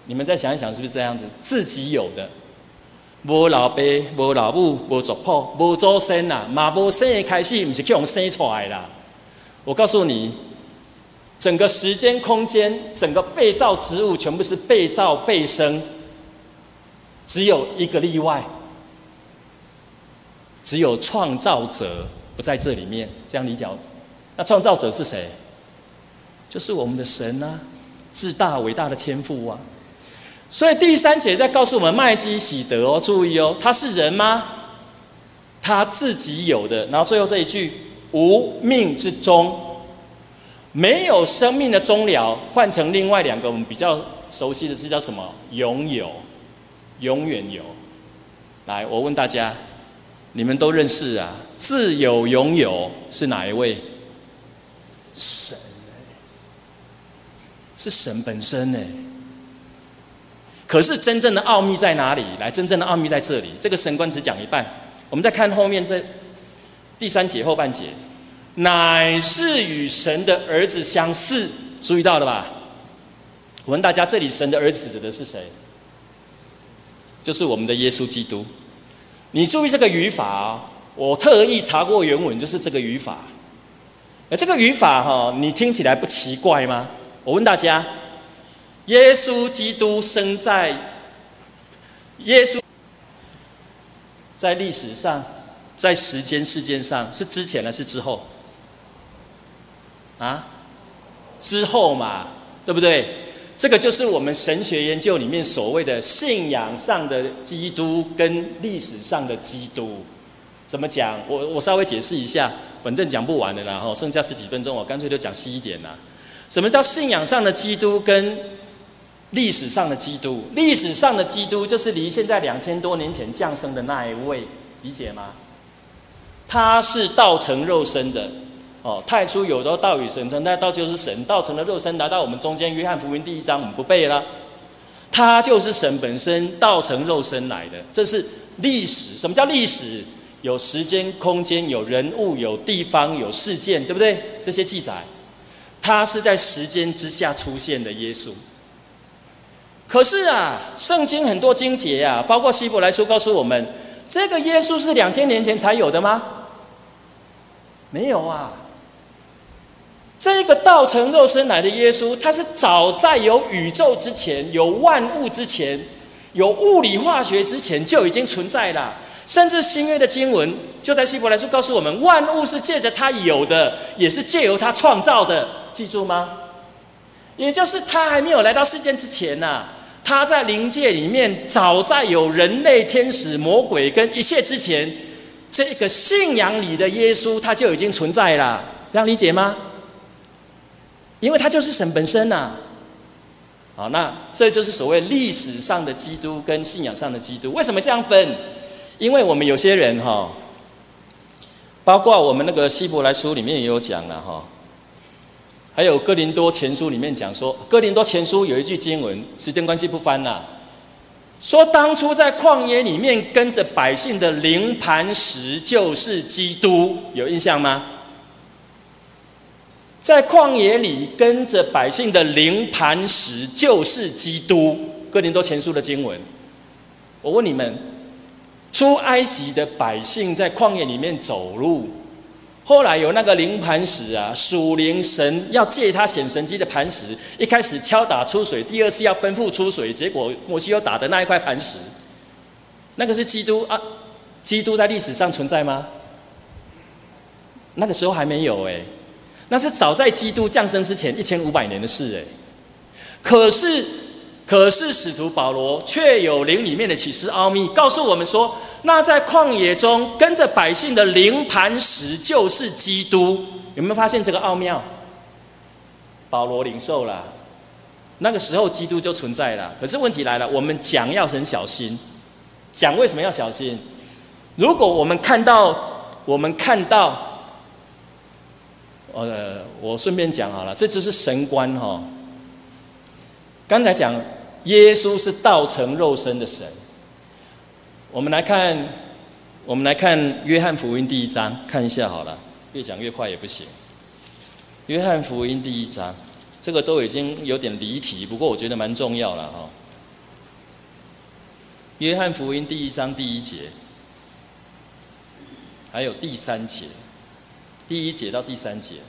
你们再想一想，是不是这样子？自己有的，无老爸、无老母、无族谱、无祖先啦，嘛无生的开始，不是去用生出来啦。我告诉你，整个时间、空间、整个被造之物，全部是被造、被生，只有一个例外，只有创造者不在这里面。这样理解？那创造者是谁？就是我们的神啊，至大伟大的天父啊。所以第三节在告诉我们麦基洗德哦，注意哦，他是人吗？他自己有的。然后最后这一句，无命之终，没有生命的终了，换成另外两个我们比较熟悉的是叫什么？永有，永远有。来，我问大家，你们都认识啊？自有永有是哪一位？神，是神本身呢。可是真正的奥秘在哪里？来，真正的奥秘在这里。这个神观只讲一半，我们再看后面这第三节后半节，乃是与神的儿子相似。注意到了吧？我问大家，这里神的儿子指的是谁？就是我们的耶稣基督。你注意这个语法哦，我特意查过原文，就是这个语法。而这个语法哈，你听起来不奇怪吗？我问大家，耶稣基督生在耶稣在历史上，在时间事件上是之前还是之后？啊，之后嘛，对不对？这个就是我们神学研究里面所谓的信仰上的基督跟历史上的基督。怎么讲？我我稍微解释一下，反正讲不完的啦，剩下十几分钟，我干脆就讲细一点啦。什么叫信仰上的基督跟历史上的基督？历史上的基督就是离现在两千多年前降生的那一位，理解吗？他是道成肉身的。哦，太初有道，道与神同在，道就是神，道成了肉身来到我们中间。约翰福音第一章我们不背了，他就是神本身，道成肉身来的。这是历史。什么叫历史？有时间、空间，有人物，有地方，有事件，对不对？这些记载，他是在时间之下出现的耶稣。可是啊，圣经很多经节啊，包括希伯来书告诉我们，这个耶稣是两千年前才有的吗？没有啊。这个道成肉身来的耶稣，他是早在有宇宙之前，有万物之前，有物理化学之前就已经存在了。甚至新约的经文就在希伯来书告诉我们，万物是借着他有的，也是借由他创造的。记住吗？也就是他还没有来到世间之前啊，他在灵界里面，早在有人类、天使、魔鬼跟一切之前，这个信仰里的耶稣他就已经存在了。这样理解吗？因为他就是神本身啊。好，那这就是所谓历史上的基督跟信仰上的基督。为什么这样分？因为我们有些人哈，包括我们那个希伯来书里面也有讲了哈，还有哥林多前书里面讲说，哥林多前书有一句经文，时间关系不翻啦，说当初在旷野里面跟着百姓的灵磐石就是基督，有印象吗？在旷野里跟着百姓的灵磐石就是基督，哥林多前书的经文。我问你们，出埃及的百姓在旷野里面走路，后来有那个灵磐石啊，属灵神要借他显神迹的磐石，一开始敲打出水，第二次要吩咐出水，结果摩西又打的那一块磐石，那个是基督啊？基督在历史上存在吗？那个时候还没有哎、欸。那是早在基督降生之前一千五百年的事哎，可是，可是使徒保罗却有灵里面的启示奥秘，告诉我们说，那在旷野中跟着百姓的灵磐石就是基督。有没有发现这个奥妙？保罗领受了，那个时候基督就存在了。可是问题来了，我们讲要很小心，讲为什么要小心？如果我们看到，我们看到。呃，我顺便讲好了，这就是神观哈、哦。刚才讲耶稣是道成肉身的神，我们来看，我们来看约翰福音第一章，看一下好了，越讲越快也不行。约翰福音第一章，这个都已经有点离题，不过我觉得蛮重要了哈、哦。 约翰福音第一章第一节，还有第三节，第一节到第三节。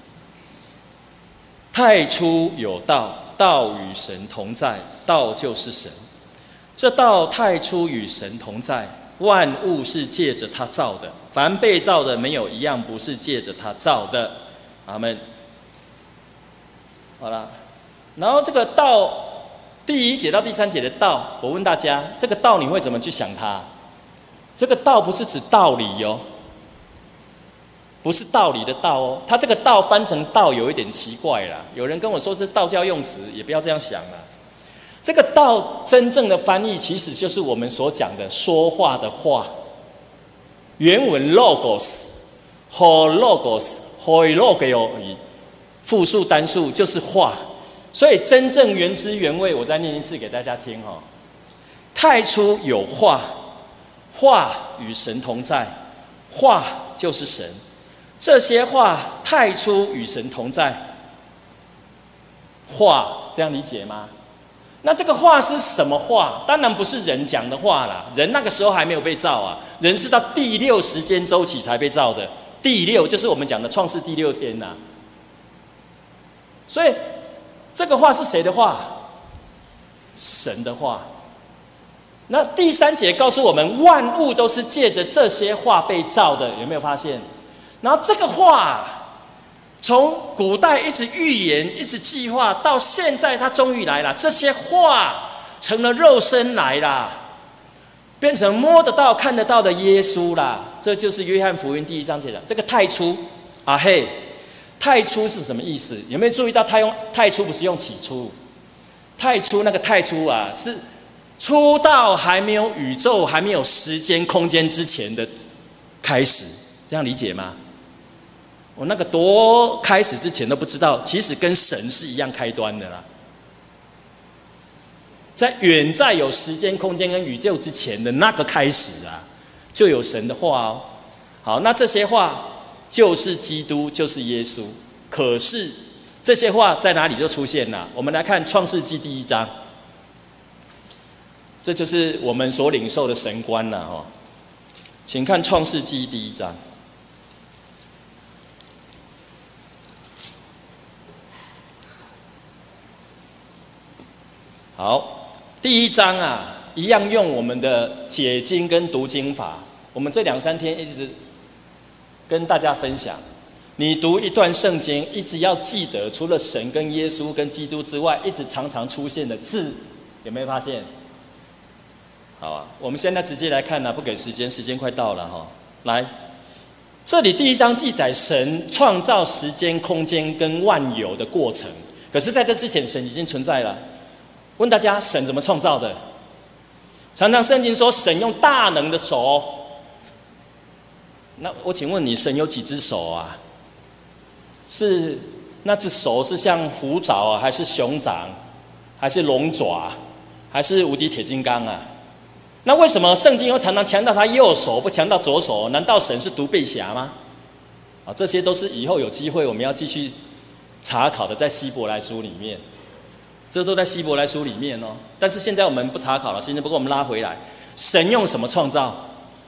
太初有道，道与神同在，道就是神。这道太初与神同在，万物是借着他造的，凡被造的没有一样不是借着他造的。阿们。好了，然后这个道。第一节到第三节的道，我问大家，这个道你会怎么去想它？这个道不是指道理哦，不是道理的道哦。它这个道翻成道有一点奇怪啦。有人跟我说是道教用词，也不要这样想啦。这个道真正的翻译其实就是我们所讲的说话的话。原文 logos， ho logos， hoi logos， 复数单数就是话。所以真正原汁原味，我再念一次给大家听哈。太初有话，话与神同在，话就是神。这些话太初与神同在，话这样理解吗？那这个话是什么话？当然不是人讲的话啦，人那个时候还没有被造啊，人是到第六时间周期才被造的。第六就是我们讲的创世第六天呐、啊。所以。这个话是谁的话？神的话。那第三节告诉我们，万物都是借着这些话被造的，有没有发现？然后这个话，从古代一直预言，一直计划，到现在它终于来了。这些话成了肉身来啦，变成摸得到、看得到的耶稣啦。这就是约翰福音第一章节的这个太初啊嘿。太初是什么意思？有没有注意到太用太初不是用起初？太初那个太初啊，是初到还没有宇宙、还没有时间、空间之前的开始，这样理解吗？我那个多开始之前都不知道，其实跟神是一样开端的啦。在远在有时间、空间跟宇宙之前的那个开始啊，就有神的话哦。好，那这些话。就是基督，就是耶稣。可是这些话在哪里就出现了？我们来看创世纪第一章，这就是我们所领受的神观了哈。请看创世纪第一章。好，第一章啊，一样用我们的解经跟读经法。我们这两三天一直。跟大家分享，你读一段圣经，一直要记得，除了神跟耶稣跟基督之外，一直常常出现的字，有没有发现？好啊，我们现在直接来看啊，不给时间，时间快到了哈。来，这里第一章记载神创造时间、空间跟万有的过程，可是在这之前，神已经存在了。问大家，神怎么创造的？常常圣经说，神用大能的手。那我请问你，神有几只手啊？是那只手是像虎爪啊，还是熊掌，还是龙爪，还是无敌铁金刚啊？那为什么圣经又常常强调他右手，不强调左手？难道神是独臂侠吗？啊，这些都是以后有机会我们要继续查考的，在希伯来书里面，这都在希伯来书里面哦。但是现在我们不查考了，现在不过我们拉回来，神用什么创造？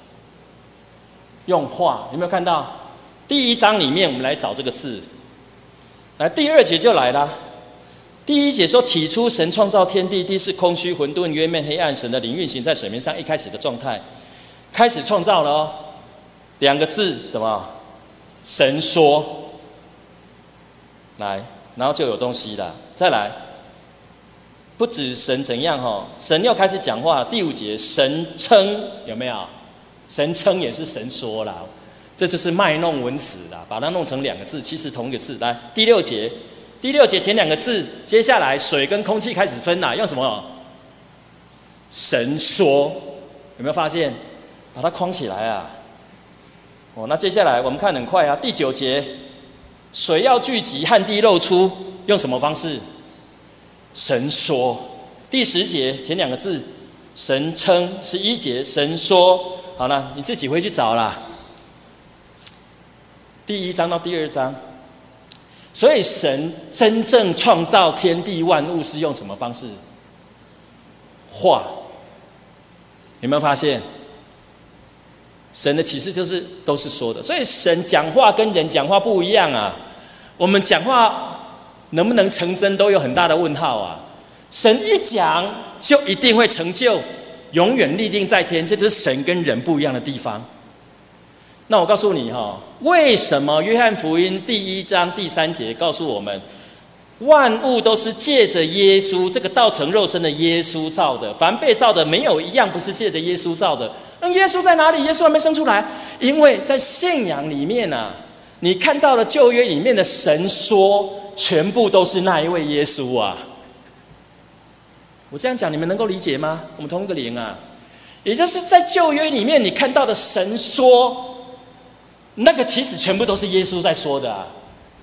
用话，有没有看到？第一章里面，我们来找这个字。来，第二节就来了。第一节说：“起初神创造天地，地是空虚混沌，渊面黑暗，神的灵运行在水面上。”一开始的状态，开始创造了哦。两个字，什么？神说。来，然后就有东西了。再来，不止神怎样哦，神又开始讲话。第五节，神称，有没有？神称也是神说啦，这就是卖弄文词啦，把它弄成两个字，其实同一个字。来，第六节，第六节前两个字，接下来水跟空气开始分啦，用什么？神说，有没有发现？把它框起来啊！哦，那接下来我们看很快啊，第九节，水要聚集，旱地露出，用什么方式？神说。第十节前两个字，神称。十一节，神说。好了，你自己回去找啦。第一章到第二章，所以神真正创造天地万物是用什么方式？话， 有没有发现？神的启示就是都是说的，所以神讲话跟人讲话不一样啊。我们讲话能不能成真都有很大的问号啊。神一讲就一定会成就，永远立定在天，这就是神跟人不一样的地方。那我告诉你哈，为什么约翰福音第一章第三节告诉我们，万物都是借着耶稣这个道成肉身的耶稣造的，凡被造的没有一样不是借着耶稣造的。那耶稣在哪里？耶稣还没生出来，因为在信仰里面啊，你看到了旧约里面的神说，全部都是那一位耶稣啊。我这样讲你们能够理解吗？我们同一个灵啊，也就是在旧约里面你看到的神说，那个其实全部都是耶稣在说的啊。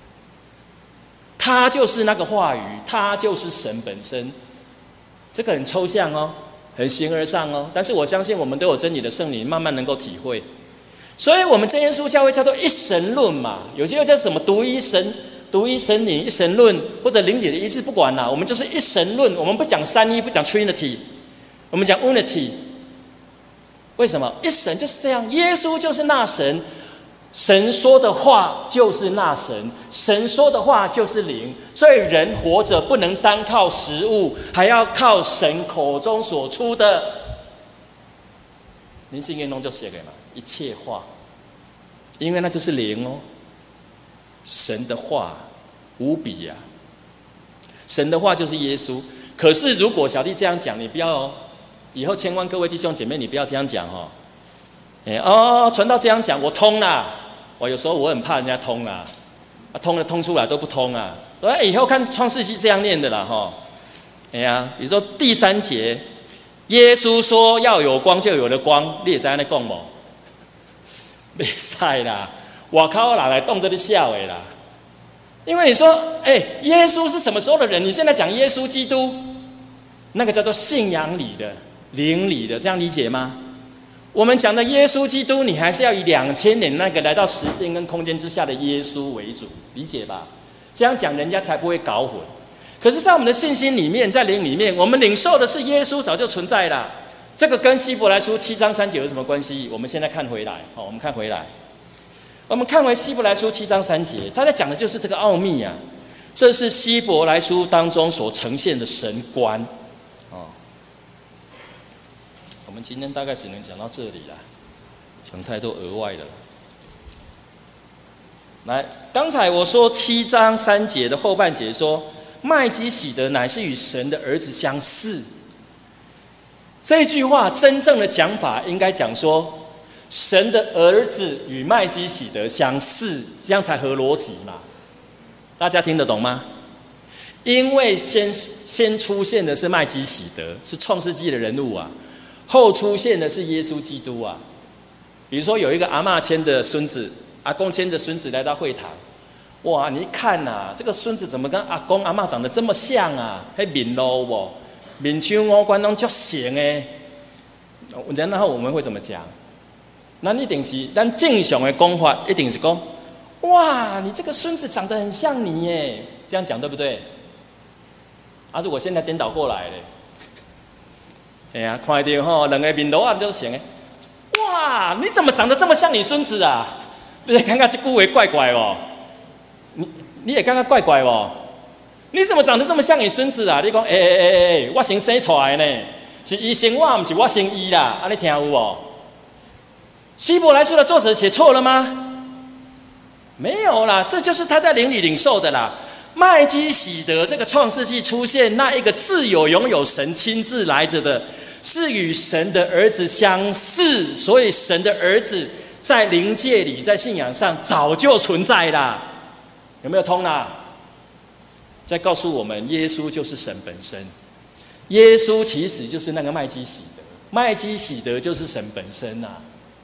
他就是那个话语，他就是神本身。这个很抽象哦，很形而上哦，但是我相信我们都有真理的圣灵，慢慢能够体会。所以我们真耶稣教会叫做一神论嘛，有些又叫什么独一神、独一神灵、一神论，或者灵里的一致，不管啦，我们就是一神论。我们不讲三一，不讲 Trinity， 我们讲 Unity。为什么？一神就是这样，耶稣就是那神。神说的话就是那神，神说的话就是灵，所以人活着不能单靠食物，还要靠神口中所出的。灵性运动就写给嘛，一切话，因为那就是灵哦。神的话无比呀、啊，神的话就是耶稣。可是如果小弟这样讲，你不要哦，以后千万各位弟兄姐妹，你不要这样讲哦。哎哦，传道这样讲，我通啦。我有时候我很怕人家通啦，啊通了通出来都不通啊。所以以后看创世纪这样念的啦哈。哎呀，比如说第三节，耶稣说要有光就有了光，你也是这样讲吗？没使啦，我靠哪来动这个笑的啦？因为你说，哎、欸，耶稣是什么时候的人？你现在讲耶稣基督，那个叫做信仰里的、灵里的，这样理解吗？我们讲的耶稣基督，你还是要以两千年那个来到时间跟空间之下的耶稣为主，理解吧？这样讲人家才不会搞混。可是，在我们的信心里面，在灵里面，我们领受的是耶稣早就存在了。这个跟希伯来书七章三节有什么关系？我们现在看回来，好，我们看回来，我们看回希伯来书七章三节，他在讲的就是这个奥秘啊。这是希伯来书当中所呈现的神观。我们今天大概只能讲到这里了，讲太多额外的了。来，刚才我说七章三节的后半节说，麦基洗德乃是与神的儿子相似。这句话真正的讲法应该讲说，神的儿子与麦基洗德相似，这样才合逻辑嘛。大家听得懂吗？因为先先出现的是麦基洗德，是创世纪的人物啊。后出现的是耶稣基督啊，比如说有一个阿嬷牵的孙子，阿公牵的孙子来到会堂，哇，你一看啊，这个孙子怎么跟阿公阿嬷长得这么像啊？那面路不，面像五官都足像诶。然后我们会怎么讲？那一定是咱正常的讲法，一定是讲，哇，你这个孙子长得很像你耶，这样讲对不对？啊，如果现在颠倒过来了。哎呀，看到吼，两个面罗啊，就是像诶，哇，你怎么长得这么像你孙子啊？你也感觉这句话怪怪哦，你你也感觉怪怪哦，你怎么长得这么像你孙子啊？你讲，哎哎哎哎，我先生出来呢，是伊生我，不是我生伊啦，啊，你听有无？希伯来书的作者写错了吗？没有啦，这就是他在灵里领受的啦。麦基洗德这个创世纪出现那一个自有拥有神亲自来着的，是与神的儿子相似，所以神的儿子在灵界里，在信仰上早就存在啦。有没有通啦？再告诉我们，耶稣就是神本身，耶稣其实就是那个麦基洗德，麦基洗德就是神本身啊，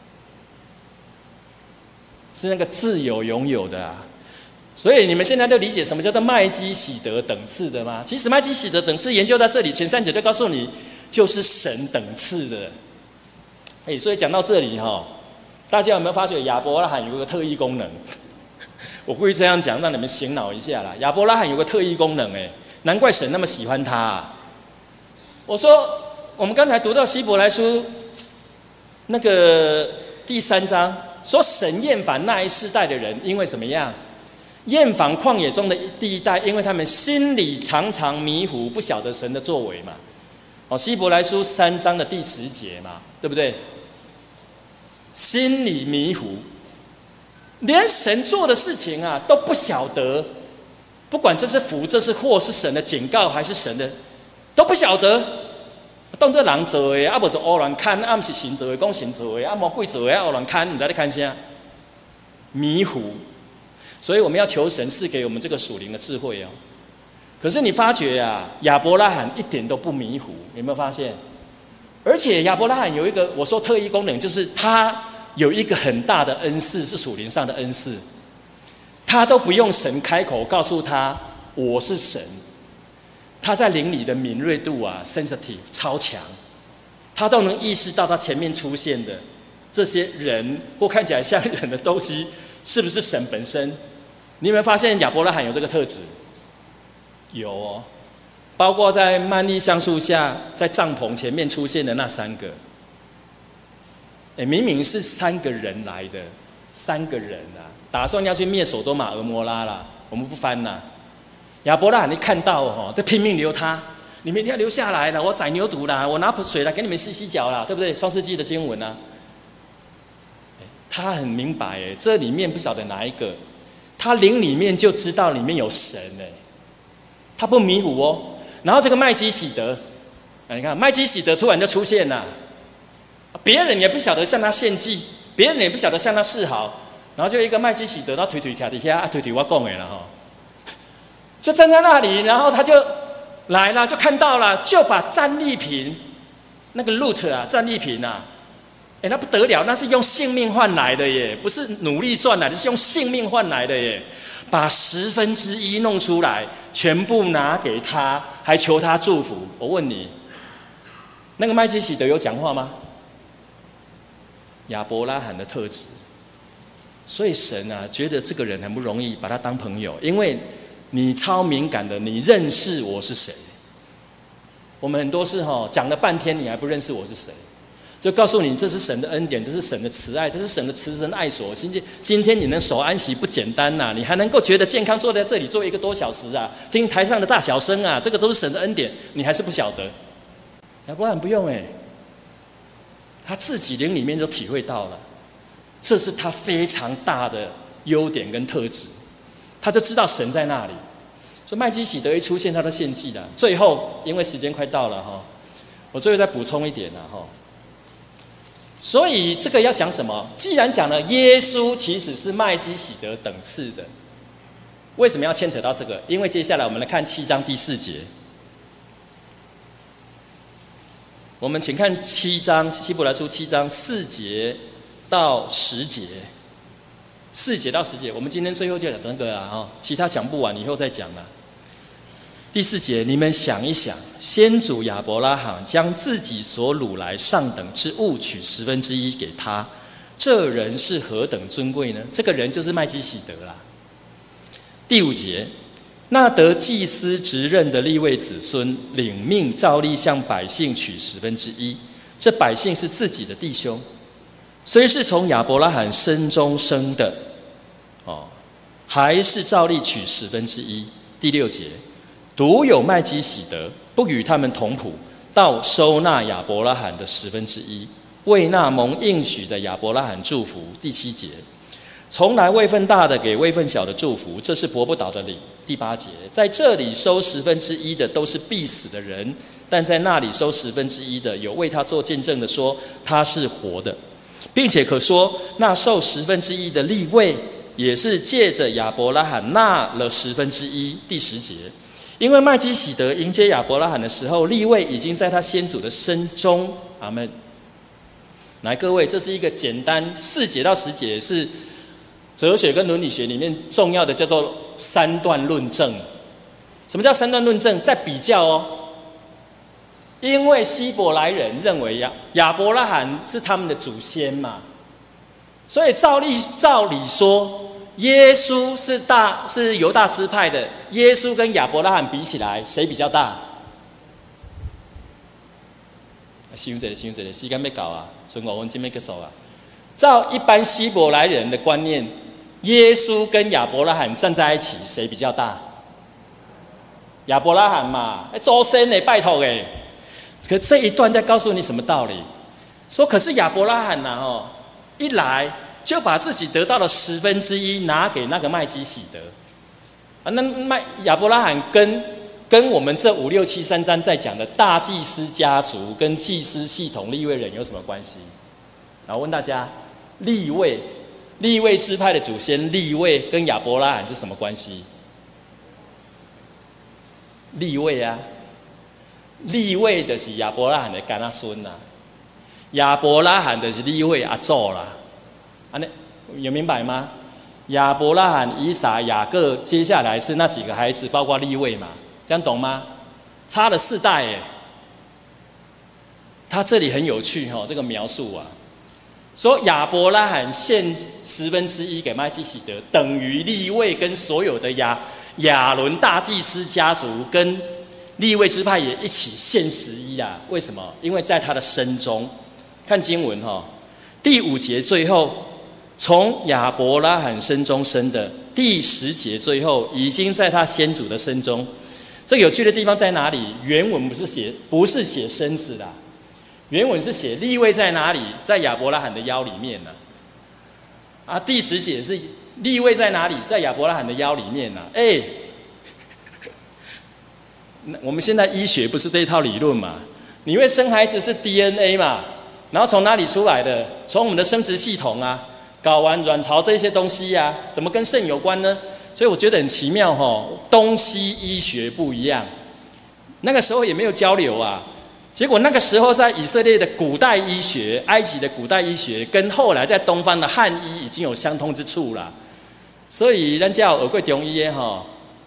是那个自有拥有的啊。所以你们现在都理解什么叫做麦基洗德等次的吗？其实麦基洗德等次研究到这里，前三节就告诉你，就是神等次的。哎，所以讲到这里哈，大家有没有发觉亚伯拉罕有个特异功能？我故意这样讲，让你们醒脑一下啦。亚伯拉罕有个特异功能，哎，难怪神那么喜欢他啊。我说，我们刚才读到希伯来书那个第三章说，神厌烦那一世代的人，因为怎么样？厌烦旷野中的第一代，因为他们心里常常迷糊，不晓得神的作为嘛。哦，希伯来书三章的第十节嘛，对不对？心里迷糊，连神做的事情啊都不晓得，不管这是福，这是祸，是神的警告还是神的，都不晓得。当作人做的，啊无就偶然看，啊不是神做的，讲神做的，啊魔鬼做的，啊偶然看，你知道在看啥？迷糊。所以我们要求神赐给我们这个属灵的智慧哦。可是你发觉啊，亚伯拉罕一点都不迷糊，有没有发现？而且亚伯拉罕有一个我说特异功能，就是他有一个很大的恩赐，是属灵上的恩赐，他都不用神开口告诉他我是神，他在灵里的敏锐度啊 ，sensitive 超强，他都能意识到他前面出现的这些人或看起来像人的东西是不是神本身。你有没有发现亚伯拉罕有这个特质？有哦，包括在曼利橡树下，在帐篷前面出现的那三个，哎，明明是三个人来的，三个人啊，打算要去灭索多玛俄摩拉啦，我们不翻啦。亚伯拉罕一看到哦，就拼命留他，你们一定要留下来了，我宰牛犊啦，我拿水来给你们洗洗脚啦，对不对？创世纪的经文啊，他很明白哎，这里面不晓得哪一个，他灵里面就知道里面有神哎。他不迷糊哦，然后这个麦基洗德，你看麦基洗德突然就出现了，别人也不晓得向他献祭，别人也不晓得向他示好，然后就一个麦基洗德，然后腿腿跳底下，啊腿腿我讲的了哈，就站在那里，然后他就来了，就看到了，就把战利品那个 loot 啊，战利品啊，哎那不得了，那是用性命换来的耶，不是努力赚来的，是用性命换来的耶。把十分之一弄出来，全部拿给他，还求他祝福。我问你，那个麦基洗德有讲话吗？亚伯拉罕的特质，所以神啊，觉得这个人很不容易把他当朋友，因为你超敏感的，你认识我是谁。我们很多事哈讲了半天，你还不认识我是谁。就告诉你，这是神的恩典，这是神的慈爱，这是神的慈神爱所。今天今天你能守安息不简单呐、啊，你还能够觉得健康坐在这里坐一个多小时啊，听台上的大小声啊，这个都是神的恩典，你还是不晓得。亚伯拉罕不用哎，他自己灵里面就体会到了，这是他非常大的优点跟特质，他就知道神在那里。所以麦基洗德一出现，他都献祭了。最后，因为时间快到了哈，我最后再补充一点了哈。所以这个要讲什么？既然讲了耶稣其实是麦基洗德等次的，为什么要牵扯到这个？因为接下来我们来看七章第四节。我们请看七章希伯来书七章四节到十节，四节到十节，我们今天最后就讲这个啊，哈，其他讲不完，以后再讲了。第四节，你们想一想，先祖亚伯拉罕将自己所掳来上等之物取十分之一给他，这人是何等尊贵呢？这个人就是麦基洗德啦。第五节，那得祭司职任的利未子孙领命照例向百姓取十分之一，这百姓是自己的弟兄，虽是从亚伯拉罕身中生的，哦，还是照例取十分之一。第六节，独有麦基洗德不与他们同谱，倒收纳亚伯拉罕的十分之一，为那蒙应许的亚伯拉罕祝福。第七节，从来位分大的给位分小的祝福，这是驳不倒的理。第八节，在这里收十分之一的都是必死的人，但在那里收十分之一的，有为他做见证的说他是活的，并且可说那受十分之一的利未也是借着亚伯拉罕纳了十分之一。第十节，因为麦基洗德迎接亚伯拉罕的时候，利未已经在他先祖的身中。阿们。来，各位，这是一个简单四节到十节，是哲学跟伦理学里面重要的，叫做三段论证。什么叫三段论证？在比较哦。因为希伯来人认为亚亚伯拉罕是他们的祖先嘛，所以照例照理说，耶稣是大是犹大支派的，耶稣跟亚伯拉罕比起来，谁比较大？ 想一下，想一下，时间要到啊，剩五分钟要结束啊。照一般希伯来人的观念，耶稣跟亚伯拉罕站在一起，谁比较大？亚伯拉罕嘛，祖先呢，拜托哎。可这一段在告诉你什么道理？说可是亚伯拉罕呐、啊，哦，一来就把自己得到的十分之一拿给那个麦基洗德啊，那麦亚伯拉罕跟跟我们这五六七三章在讲的大祭司家族跟祭司系统利未人有什么关系？然后问大家。利未，利未支派的祖先利未跟亚伯拉罕是什么关系？利未啊，利未就是亚伯拉罕的干阿孙呐，亚伯拉罕就是利未阿祖啦，安尼有明白吗？亚伯拉罕、以撒、雅各，接下来是那几个孩子，包括利未嘛，这样懂吗？差了四代耶。他这里很有趣哈、哦，这个描述啊。说亚伯拉罕献十分之一给麦基洗德，等于利未跟所有的亚亚伦大祭司家族跟利未支派也一起献十一啊？为什么？因为在他的身中，看经文哈、哦，第五节最后从亚伯拉罕身中生的，第十节最后已经在他先祖的身中。这个有趣的地方在哪里？原文不是写不是写生子啦。原文是写利未在哪里？在亚伯拉罕的腰里面呢、啊。啊，第十节是利未在哪里？在亚伯拉罕的腰里面呢、啊。哎、欸，我们现在医学不是这一套理论嘛？你会生孩子是 D N A 嘛？然后从哪里出来的？从我们的生殖系统啊，睾丸、卵巢这些东西啊，怎么跟肾有关呢？所以我觉得很奇妙哈，东西医学不一样。那个时候也没有交流啊。结果那个时候，在以色列的古代医学、埃及的古代医学，跟后来在东方的汉医已经有相通之处了。所以，咱叫学过中医的哈，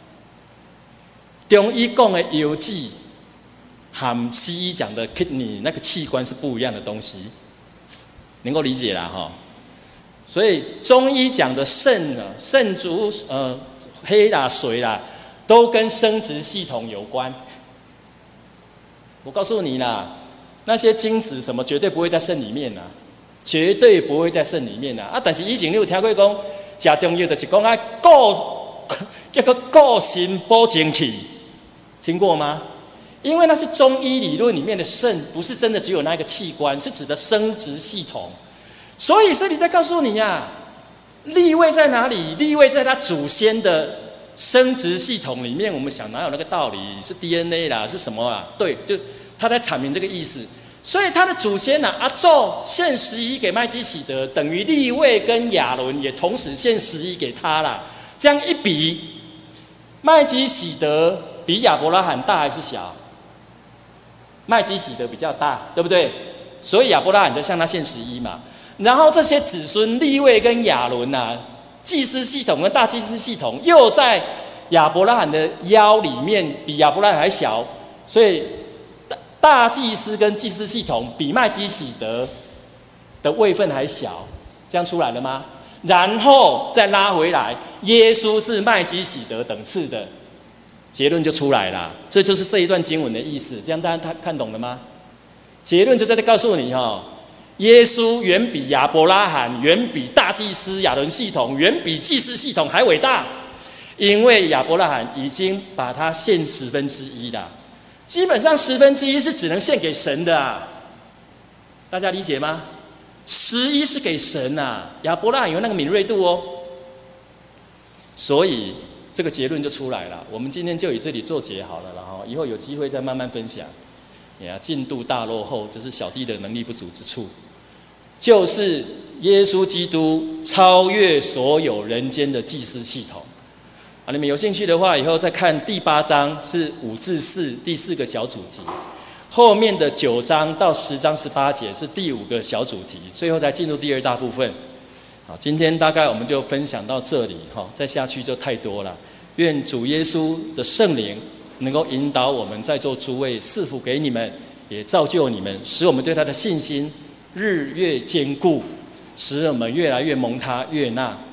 中医讲的邮寄和西医讲的 kidney 那个器官是不一样的东西，能够理解啦哈。所以中医讲的肾啊、肾足、呃黑啦、水啦，都跟生殖系统有关。我告诉你啦，那些精子什么绝对不会在肾里面啦，绝对不会在肾里面啦。啊，但是以前你有听过讲，最重要就是讲啊，固叫做固心保精气，听过吗？因为那是中医理论里面的肾，不是真的只有那一个器官，是指的生殖系统。所以这里在告诉你呀、啊，利未在哪里？利未在他祖先的生殖系统里面。我们想哪有那个道理？是 D N A 啦，是什么啊？对，就他在阐明这个意思。所以他的祖先啊，阿祖献十一给麦基洗德，等于利未跟亚伦也同时献十一给他啦。这样一比，麦基洗德比亚伯拉罕大还是小？麦基洗德比较大，对不对？所以亚伯拉罕就向他献十一嘛。然后这些子孙利未跟亚伦啊，祭司系统跟大祭司系统又在亚伯拉罕的腰里面，比亚伯拉罕还小，所以大祭司跟祭司系统比麦基洗德的位分还小，这样出来了吗？然后再拉回来，耶稣是麦基洗德等次的，结论就出来了。这就是这一段经文的意思，这样大家看懂了吗？结论就在这告诉你哈。耶稣远比亚伯拉罕、远比大祭司亚伦系统、远比祭司系统还伟大，因为亚伯拉罕已经把他献十分之一了。基本上十分之一是只能献给神的啊，大家理解吗？十一是给神啊，亚伯拉罕有那个敏锐度哦。所以这个结论就出来了。我们今天就以这里做结好了，然后以后有机会再慢慢分享。呀，进度大落后，这是小弟的能力不足之处。就是耶稣基督超越所有人间的祭司系统啊！你们有兴趣的话，以后再看第八章是五至四第四个小主题，后面的九章到十章十八节是第五个小主题，最后才进入第二大部分。好，今天大概我们就分享到这里哈，再下去就太多了。愿主耶稣的圣灵能够引导我们在座诸位，赐福给你们，也造就你们，使我们对他的信心日越坚固，使我们越来越蒙他悦纳。